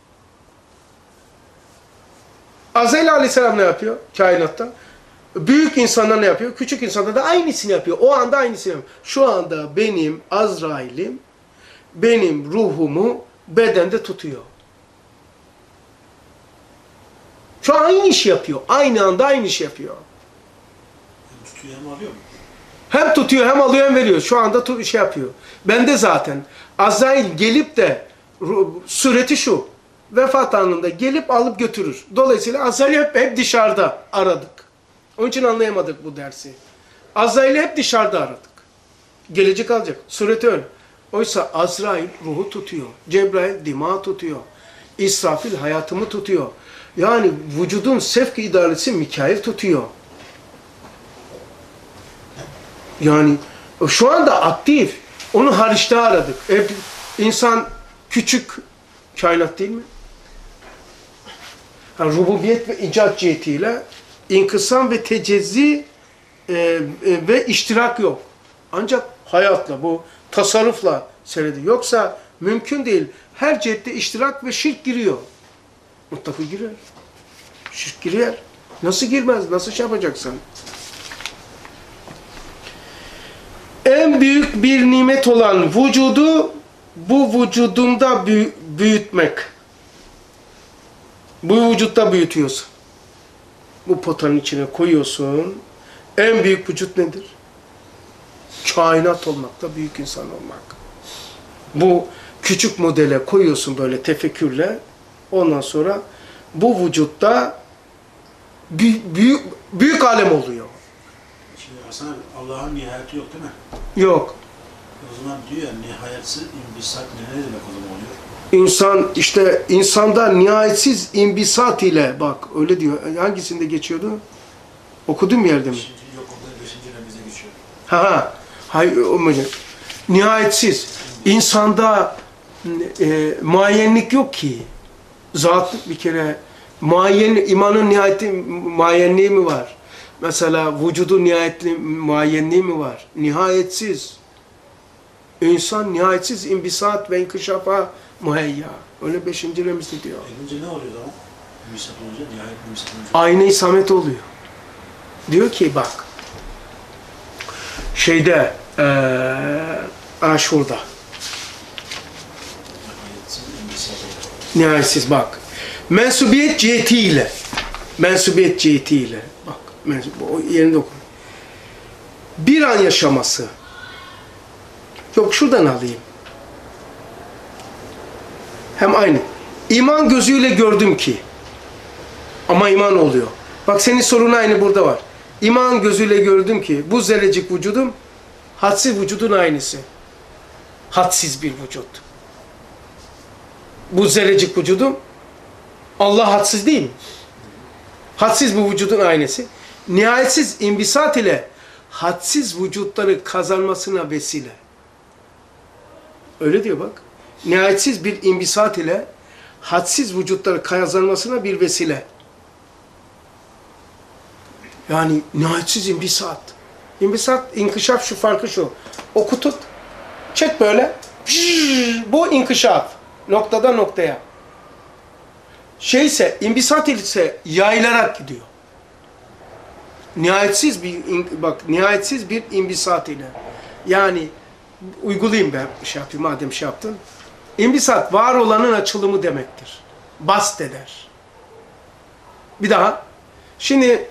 Azrail aleyhisselam ne yapıyor kainatta? Büyük insanda ne yapıyor? Küçük insanda da aynısını yapıyor. O anda aynısını yapıyor. Şu anda benim Azrail'im benim ruhumu bedende tutuyor. Şu an aynı işi yapıyor. Aynı anda aynı işi yapıyor. Hem tutuyor hem alıyor mu? Hem tutuyor hem alıyor hem veriyor. Şu anda şey yapıyor. Bende zaten Azrail gelip de sureti şu. Vefat anında gelip alıp götürür. Dolayısıyla Azrail'i hep dışarıda aradık. Onun için anlayamadık bu dersi. Azrail'i hep dışarıda aradık. Gelecek alacak. Sureti öyle. Oysa Azrail ruhu tutuyor. Cebrail dimağı tutuyor. İsrafil hayatımı tutuyor. Yani vücudun sevk idaresi Mikail tutuyor. Yani şu anda aktif. Onu hariçte aradık. İnsan küçük kainat değil mi? Yani rububiyet ve icat cihetiyle inkısam ve tecezzi ve iştirak yok. Ancak hayatla, bu tasarrufla seyrediyor. Yoksa mümkün değil. Her cihette iştirak ve şirk giriyor. Mutlaka girer. Şirk girer. Nasıl girmez? Nasıl şey yapacaksın? En büyük bir nimet olan vücudu bu vücudumda büyütmek. Bu vücutta büyütüyorsun. Bu potanın içine koyuyorsun. En büyük vücut nedir? Kainat olmakta, büyük insan olmak. Bu küçük modele koyuyorsun böyle tefekkürle. Ondan sonra bu vücutta büyük alem oluyor. Şimdi Hasan abi, Allah'ın nihayeti yok değil mi? Yok. O zaman diyor ya, nihayetsiz imbisat ne demek o zaman oluyor? İnsan işte insanda nihayetsiz imbisat ile bak öyle diyor. Hangisinde geçiyordu? Okudun bir yerde mi? Yok, orada 5. remizde geçiyor. Ha. Hayır olmayacak. Nihayetsiz. İnsanda muayyenlik yok ki. Zat bir kere imanın muayyenliği mi var? Mesela vücudun muayyenliği mi var? Nihayetsiz. İnsan nihayetsiz imbisat ve inkişafa muheyya. Öyle 5. remizde diyor. Önce ne oluyor zaman? İmbisat olunca, nihayet imbisat olunca. Ayna-i samet oluyor. Diyor ki bak. Şurada. Nihayetsiz imbisat oluyor. Nihayetsiz bak. Mensubiyet cihetiyle. Bak. O yerinde oku. Bir an yaşaması. Yok şuradan alayım. Hem aynı. İman gözüyle gördüm ki. Ama iman oluyor. Bak senin sorun aynı burada var. İman gözüyle gördüm ki bu zerrecik vücudum hadsiz vücudun aynısı. Hadsiz bir vücut. Bu zerrecik vücudum Allah hadsiz değil mi? Hadsiz bu vücudun aynısı. Nihayetsiz imbisat ile hadsiz vücutları kazanmasına vesile. Öyle diyor bak. Nihayetsiz bir imbisat ile hadsiz vücutları kazanmasına bir vesile. Yani nihayetsiz imbisat. İmbisat, inkişaf şu farkı şu. Oku tut. Çek böyle. Bu inkişaf. Noktadan noktaya. İmbisat ise yayılarak gidiyor. Nihayetsiz bir imbisat ile. Yani uygulayayım ben madem şey yaptın. İmbisat var olanın açılımı demektir. Bast eder. Bir daha. Şimdi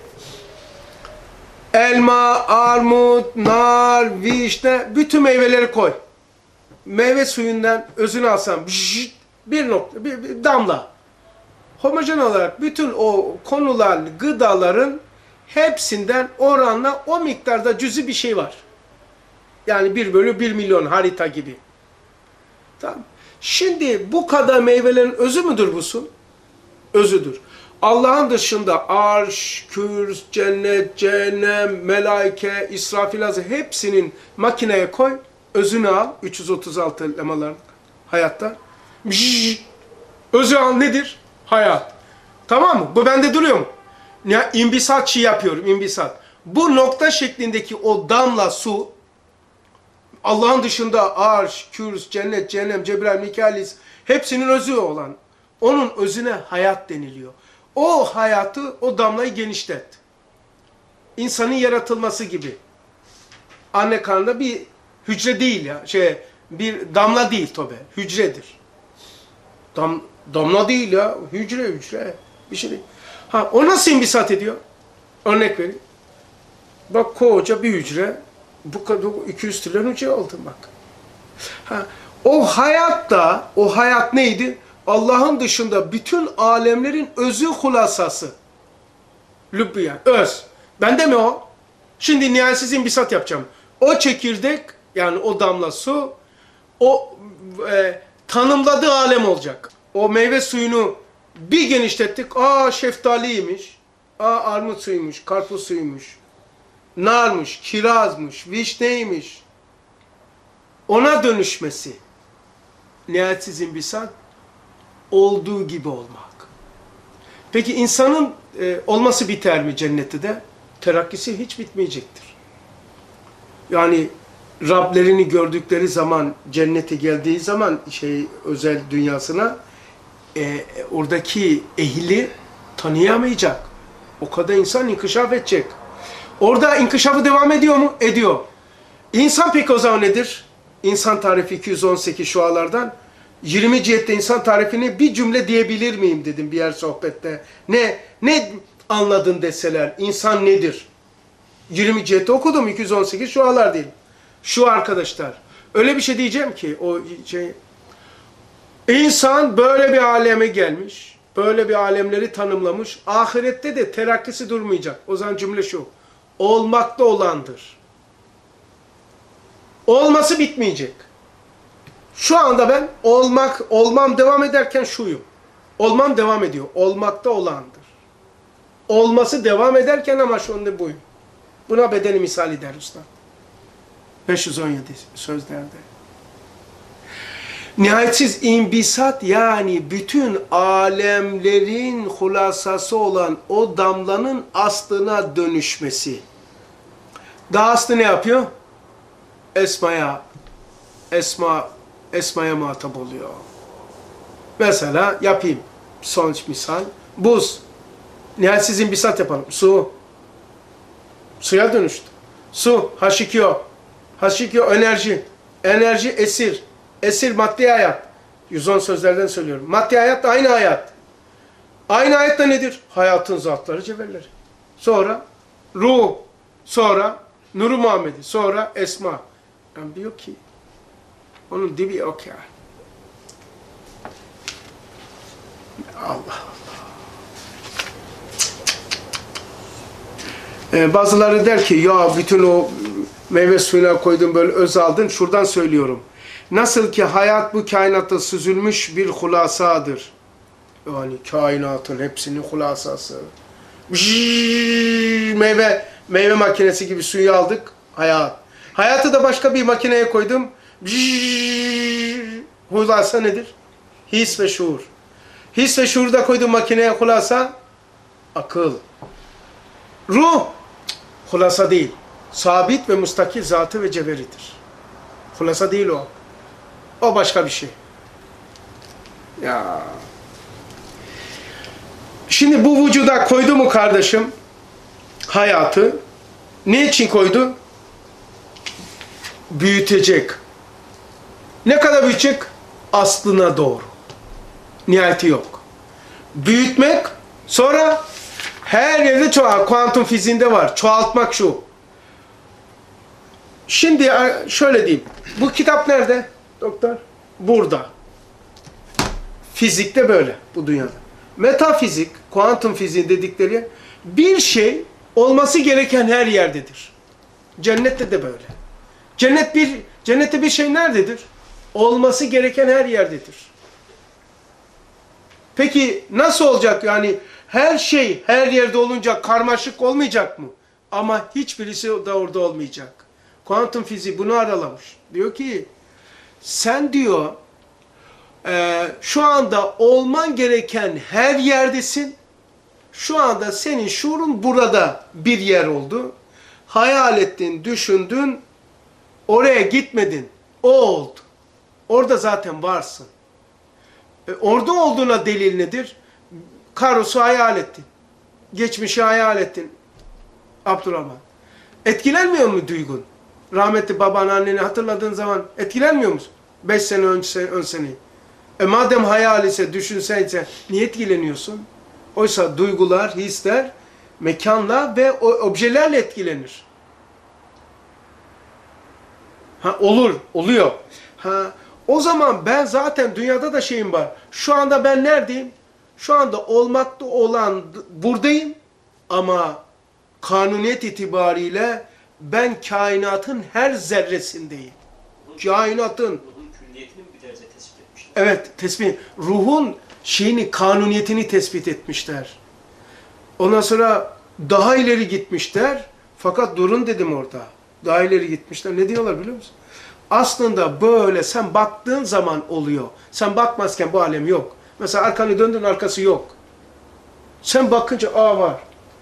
elma, armut, nar, vişne bütün meyveleri koy. Meyve suyundan özünü alsam bir damla. Homojen olarak bütün o konulan gıdaların hepsinden oranla o miktarda cüzi bir şey var. Yani 1/1.000.000 harita gibi. Tamam. Şimdi bu kadar meyvelerin özü müdür bu su? Özüdür. Allah'ın dışında arş, kürs, cennet, cehennem, melaike, İsrafil hazır hepsinin makineye koy. Özünü al. 336 lemaların hayatta. Özü al nedir? Hayat. Tamam mı? Bu bende duruyor mu? Ya imbisat çi yapıyorum. İmbisat. Bu nokta şeklindeki o damla su Allah'ın dışında arş, kürs, cennet, cehennem, Cebrail, Mikail hepsinin özü olan. Onun özüne hayat deniliyor. O hayatı, o damlayı genişlet. İnsanın yaratılması gibi. Anne karnında bir hücre değil ya. Bir damla değil tabi. Hücredir. Damla değil ya. Hücre. Bir şey değil. Ha, o nasıl imbisat ediyor? Örnek vereyim. Bak koca bir hücre. Bu kadar 200 trilyon hücre oldu bak. Ha, o hayat neydi? Allah'ın dışında bütün alemlerin özü hulasası. Lübbiyen, öz. Bende mi o? Şimdi nihayetsiz imbisat yapacağım. O çekirdek, yani o damla su, o tanımladığı alem olacak. O meyve suyunu bir genişlettik. Şeftaliymiş. Armut suymuş, karpuz suymuş. Narmış, kirazmış, vişneymiş. Ona dönüşmesi. Nihayetsiz imbisat, olduğu gibi olmak. Peki insanın olması biter mi cennette de? Terakkisi hiç bitmeyecektir. Yani Rablerini gördükleri zaman, cennete geldiği zaman özel dünyasına oradaki ehli tanıyamayacak. O kadar insan inkişaf edecek. Orada inkişafı devam ediyor mu? Ediyor. İnsan peki o zaman nedir? İnsan tarifi 218 şualardan 20 cihette insan tarifini bir cümle diyebilir miyim dedim bir yer sohbette. Ne anladın deseler, insan nedir? 20 cihette okudum, 218 şualar değil. Şu arkadaşlar, öyle bir şey diyeceğim ki, insan böyle bir aleme gelmiş, böyle bir alemleri tanımlamış, ahirette de terakkisi durmayacak. O zaman cümle şu, olmakta olandır. Olması bitmeyecek. Şu anda ben olmam devam ederken şuyum. Olmam devam ediyor. Olmakta olandır. Olması devam ederken ama şu anda buyum. Buna bedeni misali der usta. 517 sözlerde. Nihayetsiz imbisat, yani bütün alemlerin hulasası olan o damlanın aslına dönüşmesi. Daha aslı ne yapıyor? Esma'ya muhatap oluyor. Mesela yapayım. Son misal. Buz. Nihayetsiz imbisat yapalım. Su. Suya dönüştü. Su. H2O. H2O enerji. Enerji esir. Esir maddi hayat. 110 sözlerden söylüyorum. Maddi hayat da aynı hayat. Aynı hayat da nedir? Hayatın zatları, cevherleri. Sonra ruh. Sonra Nur-u Muhammedi. Sonra Esma. Yani diyor ki onun dibi yok ya. Allah Allah. Bazıları der ki ya bütün o meyve suyuna koydun böyle öz aldın. Şuradan söylüyorum. Nasıl ki hayat bu kainatta süzülmüş bir hulasadır. Yani kainatın hepsinin hulasası. Meyve makinesi gibi suyu aldık. Hayat. Hayatı da başka bir makineye koydum. Hulasa nedir? His ve şuur. His ve şuuru da koydum makineye, hulasa akıl. Ruh hulasa değil. Sabit ve mustakil zatı ve cevheridir. Hulasa değil o. O başka bir şey. Ya. Şimdi bu vücuda koydu mu kardeşim hayatı? Ne için koydu? Büyütecek. Ne kadar büyütecek? Aslına doğru. Nihayeti yok. Büyütmek, sonra her yerde kuantum fiziğinde var. Çoğaltmak şu. Şimdi şöyle diyeyim. Bu kitap nerede doktor? Burada. Fizikte böyle bu dünyada. Metafizik, kuantum fiziği dedikleri bir şey olması gereken her yerdedir. Cennette de böyle. Cennette bir şey nerededir? Olması gereken her yerdedir. Peki nasıl olacak? Yani her şey her yerde olunca karmaşık olmayacak mı? Ama hiçbirisi de orada olmayacak. Kuantum fiziği bunu aralamış. Diyor ki sen diyor şu anda olman gereken her yerdesin. Şu anda senin şuurun burada bir yer oldu. Hayal ettin, düşündün, oraya gitmedin. O oldu. Orada zaten varsın. Orada olduğuna delil nedir? Karus'u hayal ettin. Geçmişi hayal ettin. Abdurrahman. Etkilenmiyor mu duygun? Rahmetli baban, anneni hatırladığın zaman etkilenmiyor musun? 5 sene ön seneyi. Madem hayal ise, düşünseyse niye etkileniyorsun? Oysa duygular, hisler mekanla ve objelerle etkilenir. Oluyor. O zaman ben zaten dünyada da şeyim var. Şu anda ben neredeyim? Şu anda olmakta olan buradayım ama kanuniyet itibariyle ben kainatın her zerresindeyim. Kainatın. Ruhun külliyetini bir derece tespit etmişler. Evet, tespit. Ruhun kanuniyetini tespit etmişler. Ondan sonra daha ileri gitmişler. Fakat durun dedim orada. Daha ileri gitmişler. Ne diyorlar biliyor musun? Aslında böyle sen baktığın zaman oluyor. Sen bakmazken bu alem yok. Mesela arkanı döndün, arkası yok. Sen bakınca var.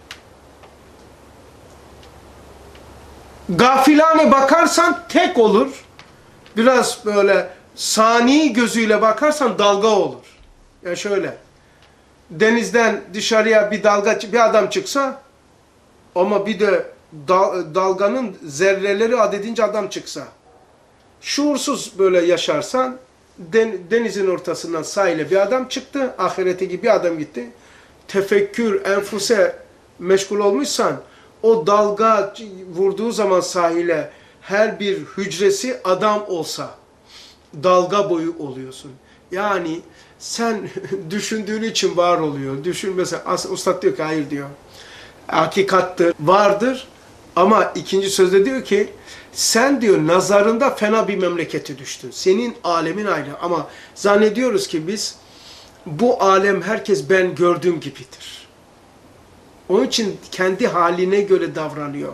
Gafilane bakarsan tek olur. Biraz böyle sani gözüyle bakarsan dalga olur. Ya şöyle. Denizden dışarıya bir adam çıksa ama bir de dalganın zerreleri adedince adam çıksa. Şuursuz böyle yaşarsan denizin ortasından sahile bir adam çıktı. Ahirete gibi bir adam gitti. Tefekkür, enfuse meşgul olmuşsan o dalga vurduğu zaman sahile her bir hücresi adam olsa dalga boyu oluyorsun. Yani sen düşündüğün için var oluyor. Düşünmese Ustad diyor ki hayır diyor. Hakikattır, vardır ama ikinci sözde diyor ki sen diyor nazarında fena bir memlekete düştün. Senin alemin ayrı ama zannediyoruz ki biz bu alem herkes ben gördüğüm gibidir. Onun için kendi haline göre davranıyor.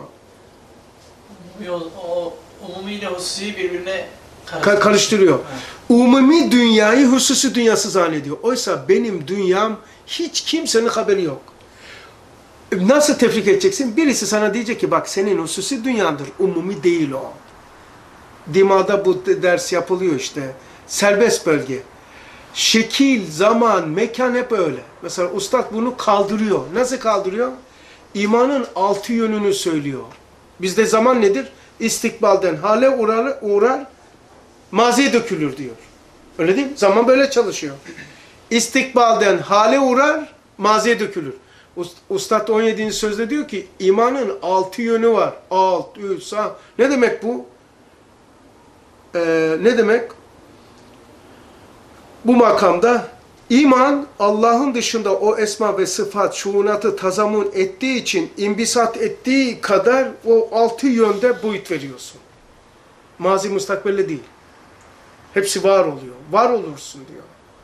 O umumi ile hususi birbirine karıştırıyor. Umumi dünyayı hususi dünyası zannediyor. Oysa benim dünyam hiç kimsenin haberi yok. Nasıl tefrik edeceksin? Birisi sana diyecek ki bak senin hususi dünyandır. Umumi değil o. Dima'da bu ders yapılıyor işte. Serbest bölge. Şekil, zaman, mekan hep öyle. Mesela ustad bunu kaldırıyor. Nasıl kaldırıyor? İmanın 6 yönünü söylüyor. Bizde zaman nedir? İstikbalden hale uğrar, maziye dökülür diyor. Öyle değil mi? Zaman böyle çalışıyor. İstikbalden hale uğrar, maziye dökülür. Ustad 17. sözde diyor ki imanın 6 yönü var. Ne demek bu? Ne demek? Bu makamda iman Allah'ın dışında o esma ve sıfat, şuunatı tazamun ettiği için imbisat ettiği kadar o 6 yönde boyut veriyorsun. Mazi müstakbelle değil. Hepsi var oluyor. Var olursun diyor.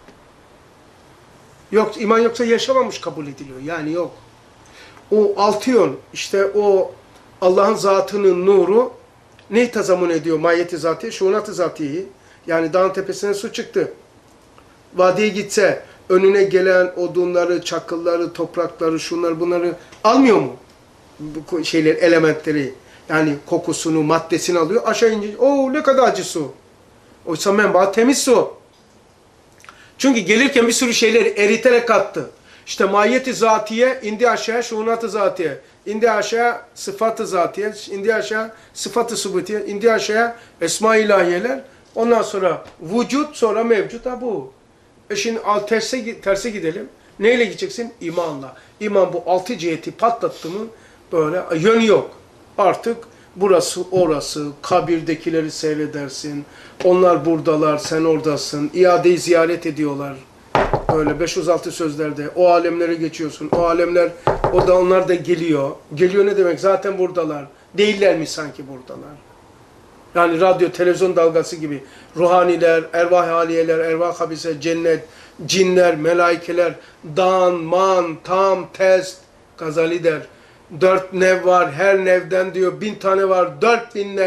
Yok, iman yoksa yaşamamış kabul ediliyor. Yani yok. O 6 yön, işte o Allah'ın zatının nuru ne tazamun ediyor? Mahiyeti zatiye, şuunatı zatiyeyi. Yani dağın tepesine su çıktı. Vadiye gitse önüne gelen odunları, çakılları, toprakları, şunları bunları almıyor mu? Bu şeyler, elementleri. Yani kokusunu, maddesini alıyor. Aşağı ince, ne kadar acı su. Oysa menba temiz su. Çünkü gelirken bir sürü şeyleri eriterek kattı. İşte mahiyeti zatiye, indi aşağı şuunat-ı zatiye. İndi aşağı sıfat-ı zatiye, indi aşağı sıfat-ı subutiye, indi aşağı esma-i ilahiyeler. Ondan sonra vücut, sonra mevcut. Bu. Şimdi terse gidelim. Neyle gideceksin? İmanla. İman bu 6 ciheti patlattı mı böyle yönü yok. Artık burası orası, kabirdekileri seyredersin. Onlar buradalar, sen oradasın. İadeyi ziyaret ediyorlar. Böyle 506 sözlerde o alemlere geçiyorsun. O alemler, onlar da geliyor. Geliyor ne demek? Zaten buradalar. Değiller mi sanki buradalar? Yani radyo, televizyon dalgası gibi. Ruhaniler, ervah haliyeler, ervah habise, cennet, cinler, melaikeler, dan, man, tam, test, Gazali der. 4 nev var, her nevden diyor 1000 tane var, 4000 nev.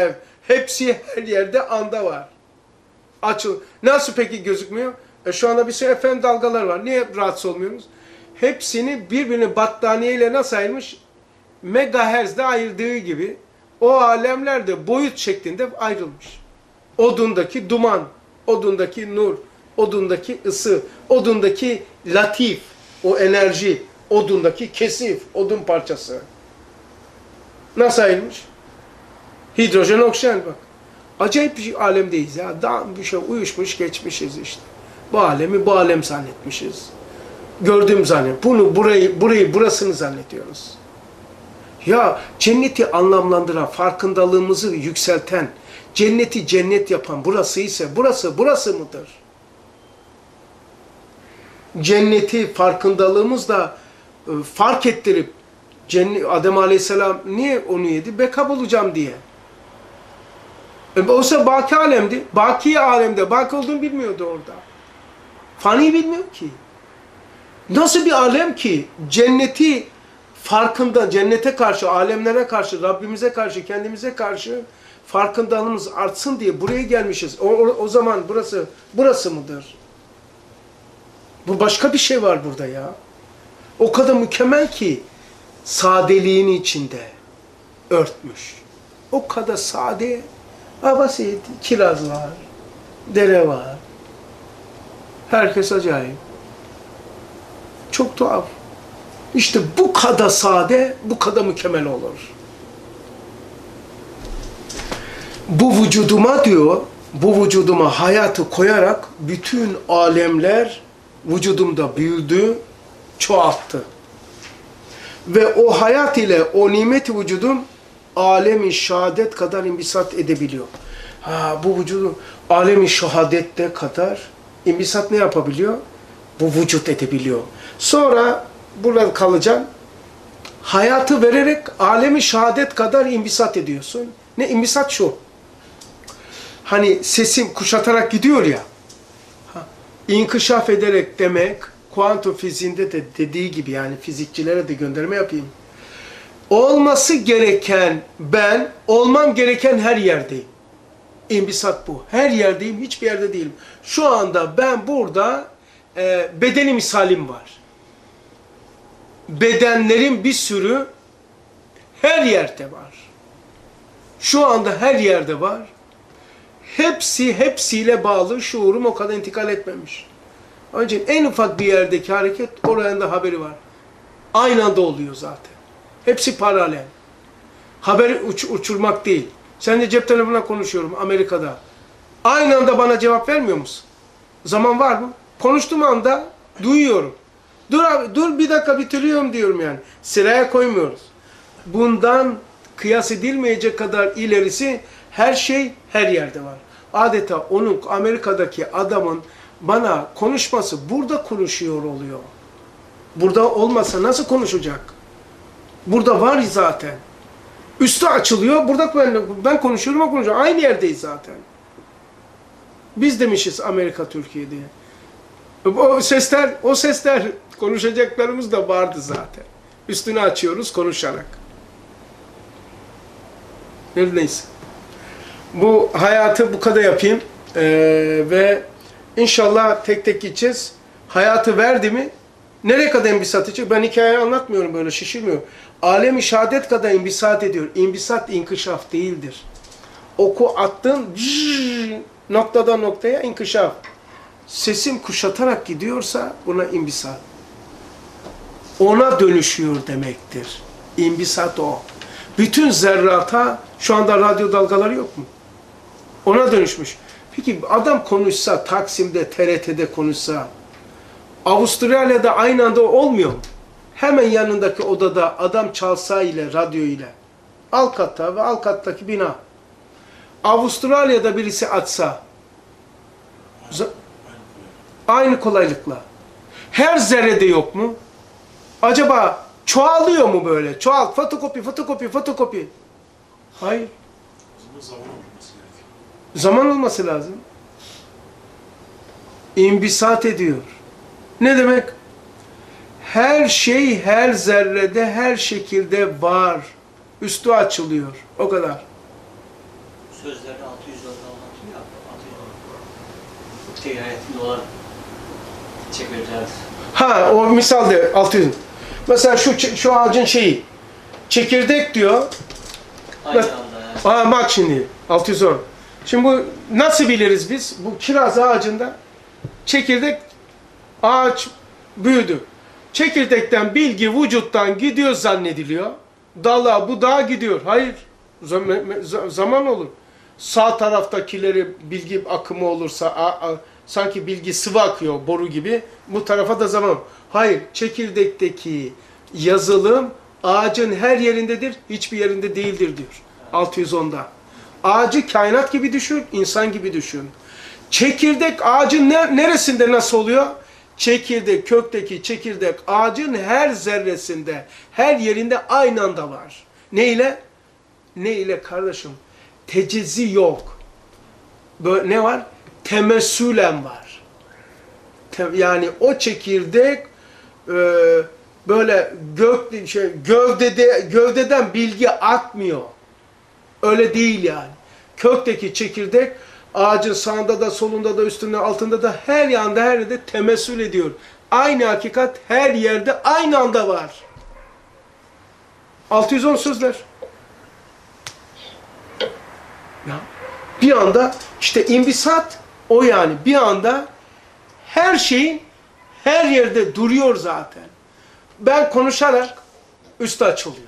Hepsi her yerde anda var. Açıl. Nasıl peki gözükmüyor? Şu anda bir sürü FM dalgalar var. Niye rahatsız olmuyoruz? Hepsini birbirine battaniyeyle nasıl ayırmış? Megahertz'de ayırdığı gibi o alemler de boyut şeklinde ayrılmış. Odundaki duman, odundaki nur, odundaki ısı, odundaki latif, o enerji, odundaki kesif, odun parçası. Nasıl ayrılmış? Hidrojen, oksijen bak. Acayip bir alemdeyiz ya. Daha bir şey uyuşmuş geçmişiz işte. Bu alemi bu alem zannetmişiz. Gördüğüm zannet. Burayı burasını zannediyoruz. Ya cenneti anlamlandıran, farkındalığımızı yükselten, cenneti cennet yapan burası ise burası mıdır? Cenneti farkındalığımızla fark ettirip Adem Aleyhisselam niye onu yedi? Beka bulacağım diye. Oysa baki alemdi. Baki alemde. Baki olduğunu bilmiyordu orada. Fani bilmiyor ki. Nasıl bir alem ki? Cenneti farkında, cennete karşı, alemlere karşı, Rabbimize karşı, kendimize karşı farkındalığımız artsın diye buraya gelmişiz. O zaman burası mıdır? Bu başka bir şey var burada ya. O kadar mükemmel ki sadeliğin içinde örtmüş. O kadar sade, basit, kiraz var, dere var. Herkes acayip. Çok tuhaf. İşte bu kadar sade, bu kadar mükemmel olur. Bu vücuduma diyor, bu vücuduma hayatı koyarak bütün alemler vücudumda büyüdü, çoğalttı. Ve o hayat ile o nimet vücudum alemi şehadet kadar imbisat edebiliyor. Bu vücudun alemi şehadette kadar imbisat ne yapabiliyor? Bu vücut edebiliyor. Sonra burada kalacağım. Hayatı vererek alemi şehadet kadar imbisat ediyorsun. Ne imbisat şu? Hani sesim kuşatarak gidiyor ya. İnkişaf ederek demek, kuantum fiziğinde de dediği gibi, yani fizikçilere de gönderme yapayım. Olması gereken ben, olmam gereken her yerdeyim. İmbisat bu. Her yerdeyim, hiçbir yerde değilim. Şu anda ben burada bedeni misalim var. Bedenlerin bir sürü her yerde var. Şu anda her yerde var. Hepsiyle bağlı, şuurum o kadar intikal etmemiş. Onun için en ufak bir yerdeki hareket oranın da haberi var. Aynı anda oluyor zaten. Hepsi paralel. Haberi uçurmak değil. Sen de cep telefonuna konuşuyorum Amerika'da. Aynı anda bana cevap vermiyor musun? Zaman var mı? Konuştuğum anda duyuyorum. Dur abi, dur bir dakika bitiriyorum diyorum yani. Sıraya koymuyoruz. Bundan kıyas edilmeyecek kadar ilerisi her şey her yerde var. Adeta onun, Amerika'daki adamın bana konuşması burada konuşuyor oluyor. Burada olmasa nasıl konuşacak? Burada var zaten. Üstü açılıyor, burada ben konuşuyorum, o konuşuyor. Aynı yerdeyiz zaten. Biz demişiz Amerika, Türkiye diye. O sesler konuşacaklarımız da vardı zaten. Üstünü açıyoruz konuşarak. Neyse. Bu hayatı bu kadar yapayım. Ve inşallah tek tek gideceğiz. Hayatı verdi mi nereye kadar imbisat edecek? Ben hikaye anlatmıyorum böyle, şişirmiyorum. Alem-i şehadet kadar imbisat ediyor. İmbisat inkişaf değildir. Oku attın noktadan noktaya inkişaf. Sesim kuşatarak gidiyorsa buna imbisat. Ona dönüşüyor demektir. İmbisat o. Bütün zerrata şu anda radyo dalgaları yok mu? Ona dönüşmüş. Peki adam konuşsa, Taksim'de, TRT'de konuşsa, Avustralya'da aynı anda olmuyor mu? Hemen yanındaki odada adam çalsa ile, radyo ile. Alt katta ve alt kattaki bina. Avustralya'da birisi açsa, aynı kolaylıkla. Her zerrede yok mu? Acaba çoğalıyor mu böyle? Çoğalt, fotokopi. Hayır. Zaman olması lazım. İmbisat ediyor. Ne demek? Her şey her zerrede, her şekilde var. Üstü açılıyor. O kadar. sözlerini 610'da anlatıyor ya. 610. Tekayetinde olan çekirdeği. Ha, o misalde 600. Mesela şu ağacın şeyi, çekirdek diyor. Aynı Bak- anda yani. Bak şimdi 610. Şimdi bu nasıl biliriz biz? Bu kiraz ağacında çekirdek, ağaç büyüdü. Çekirdekten bilgi vücuttan gidiyor zannediliyor. Dala budağa gidiyor. Hayır. Zaman olur. Sağ taraftakileri bilgi akımı olursa sanki bilgi sıvı akıyor boru gibi. Bu tarafa da zaman. Hayır. Çekirdekteki yazılım ağacın her yerindedir. Hiçbir yerinde değildir diyor. 610'da. Ağacı kainat gibi düşün, insan gibi düşün. Çekirdek ağacın neresinde nasıl oluyor? Çekirdek, kökteki çekirdek ağacın her zerresinde, her yerinde aynı anda var. Ne ile? Ne ile kardeşim? Tecezzi yok. Böyle ne var? Temessülen var. Yani o çekirdek böyle gövdeden bilgi akmıyor. Öyle değil yani. Kökteki çekirdek ağacın sağında da, solunda da, üstünde, altında da her yanda, her yerde temessül ediyor. Aynı hakikat her yerde aynı anda var. 610 sözler. Ya, bir anda işte imbisat o yani. Bir anda her şeyin her yerde duruyor zaten. Ben konuşarak üstü açılıyor.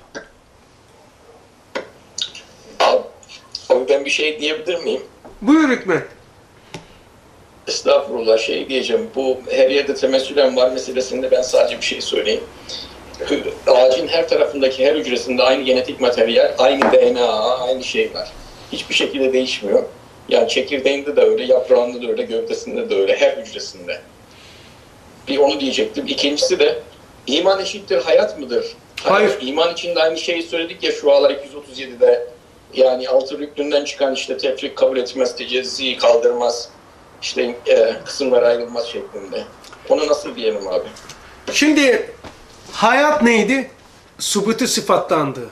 Abi ben bir şey diyebilir miyim? Buyur Hikmet. Estağfurullah şey diyeceğim. Bu her yerde temessülen var meselesinde ben sadece bir şey söyleyeyim. Ağacın her tarafındaki her hücresinde aynı genetik materyal, aynı DNA, aynı şey var. Hiçbir şekilde değişmiyor. Yani çekirdeğinde de öyle, yaprağında da öyle, gövdesinde de öyle, her hücresinde. Bir onu diyecektim. İkincisi de iman eşittir hayat mıdır? Hayır. İman için de aynı şeyi söyledik ya şu ağlar 237'de. Yani altı rüknünden çıkan işte tefrik kabul etmez, tecezzi kaldırmaz, işte kısımlar ayrılmaz şeklinde. Onu nasıl diyelim abi? Şimdi hayat neydi? Subutu sıfattandı.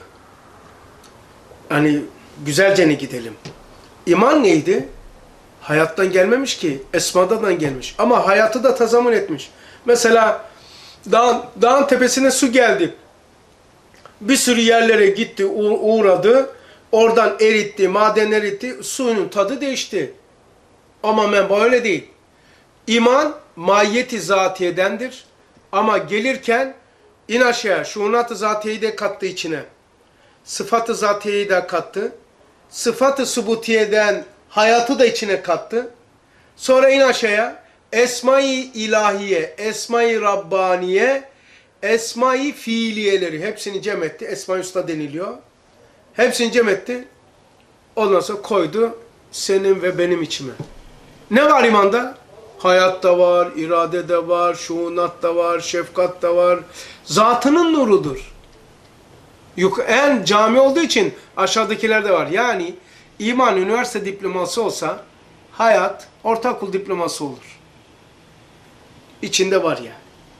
Hani güzelce ne gidelim. İman neydi? Hayattan gelmemiş ki, esmadan gelmiş. Ama hayatı da tazamun etmiş. Mesela dağın tepesine su geldi. Bir sürü yerlere gitti, uğradı. Oradan eritti, maden eritti, suyun tadı değişti. Ama menba öyle değil. İman, mahiyeti zatiyedendir. Ama gelirken in aşağı, şuunat-ı zatiyeyi de kattı içine. Sıfat-ı zatiyeyi de kattı. Sıfat-ı subutiyeden hayatı da içine kattı. Sonra in aşağıya, esma-i ilahiye, esma-i rabbaniye, esma-i fiiliyeleri hepsini cem etti. Esma-i Hüsna deniliyor. Hepsini cem etti. Ondan sonra koydu senin ve benim içime. Ne var imanda? Hayat da var, irade de var, şuunat da var, şefkat da var. Zatının nurudur. En cami olduğu için aşağıdakiler de var. Yani iman üniversite diploması olsa hayat ortaokul diploması olur. İçinde var ya.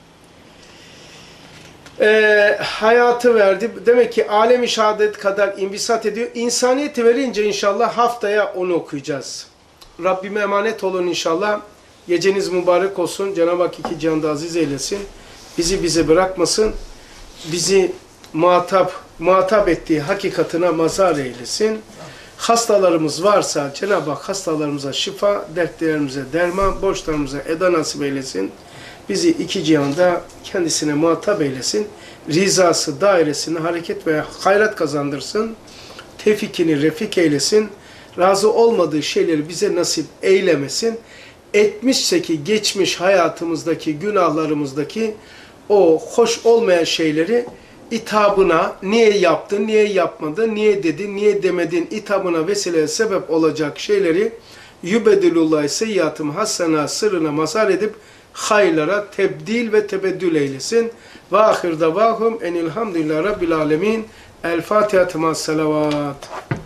Hayatı verdi. Demek ki alem-i şehadet kadar imbisat ediyor. İnsaniyeti verince inşallah haftaya onu okuyacağız. Rabbime emanet olun inşallah. Geceniz mübarek olsun. Cenab-ı Hak iki cihanda aziz eylesin. Bizi bize bırakmasın. Bizi muhatap ettiği hakikatine mazhar eylesin. Hastalarımız varsa Cenab-ı Hak hastalarımıza şifa, dertlerimize derman, borçlarımıza eda nasip eylesin. Bizi iki cihanda kendisine muhatap eylesin. Rizası dairesine hareket ve hayrat kazandırsın. Tevfikini refik eylesin. Razı olmadığı şeyleri bize nasip eylemesin. Etmişse ki geçmiş hayatımızdaki, günahlarımızdaki o hoş olmayan şeyleri itabına, niye yaptın, niye yapmadın, niye dedin, niye demedin itabına vesile sebep olacak şeyleri yübedilullah seyyiatım hasena sırrına mazhar edip hayırlara tebdil ve tebeddül eylesin. Ve ahir davahum enilhamdülillah rabbil alemin. El Fatiha ma'as salavat.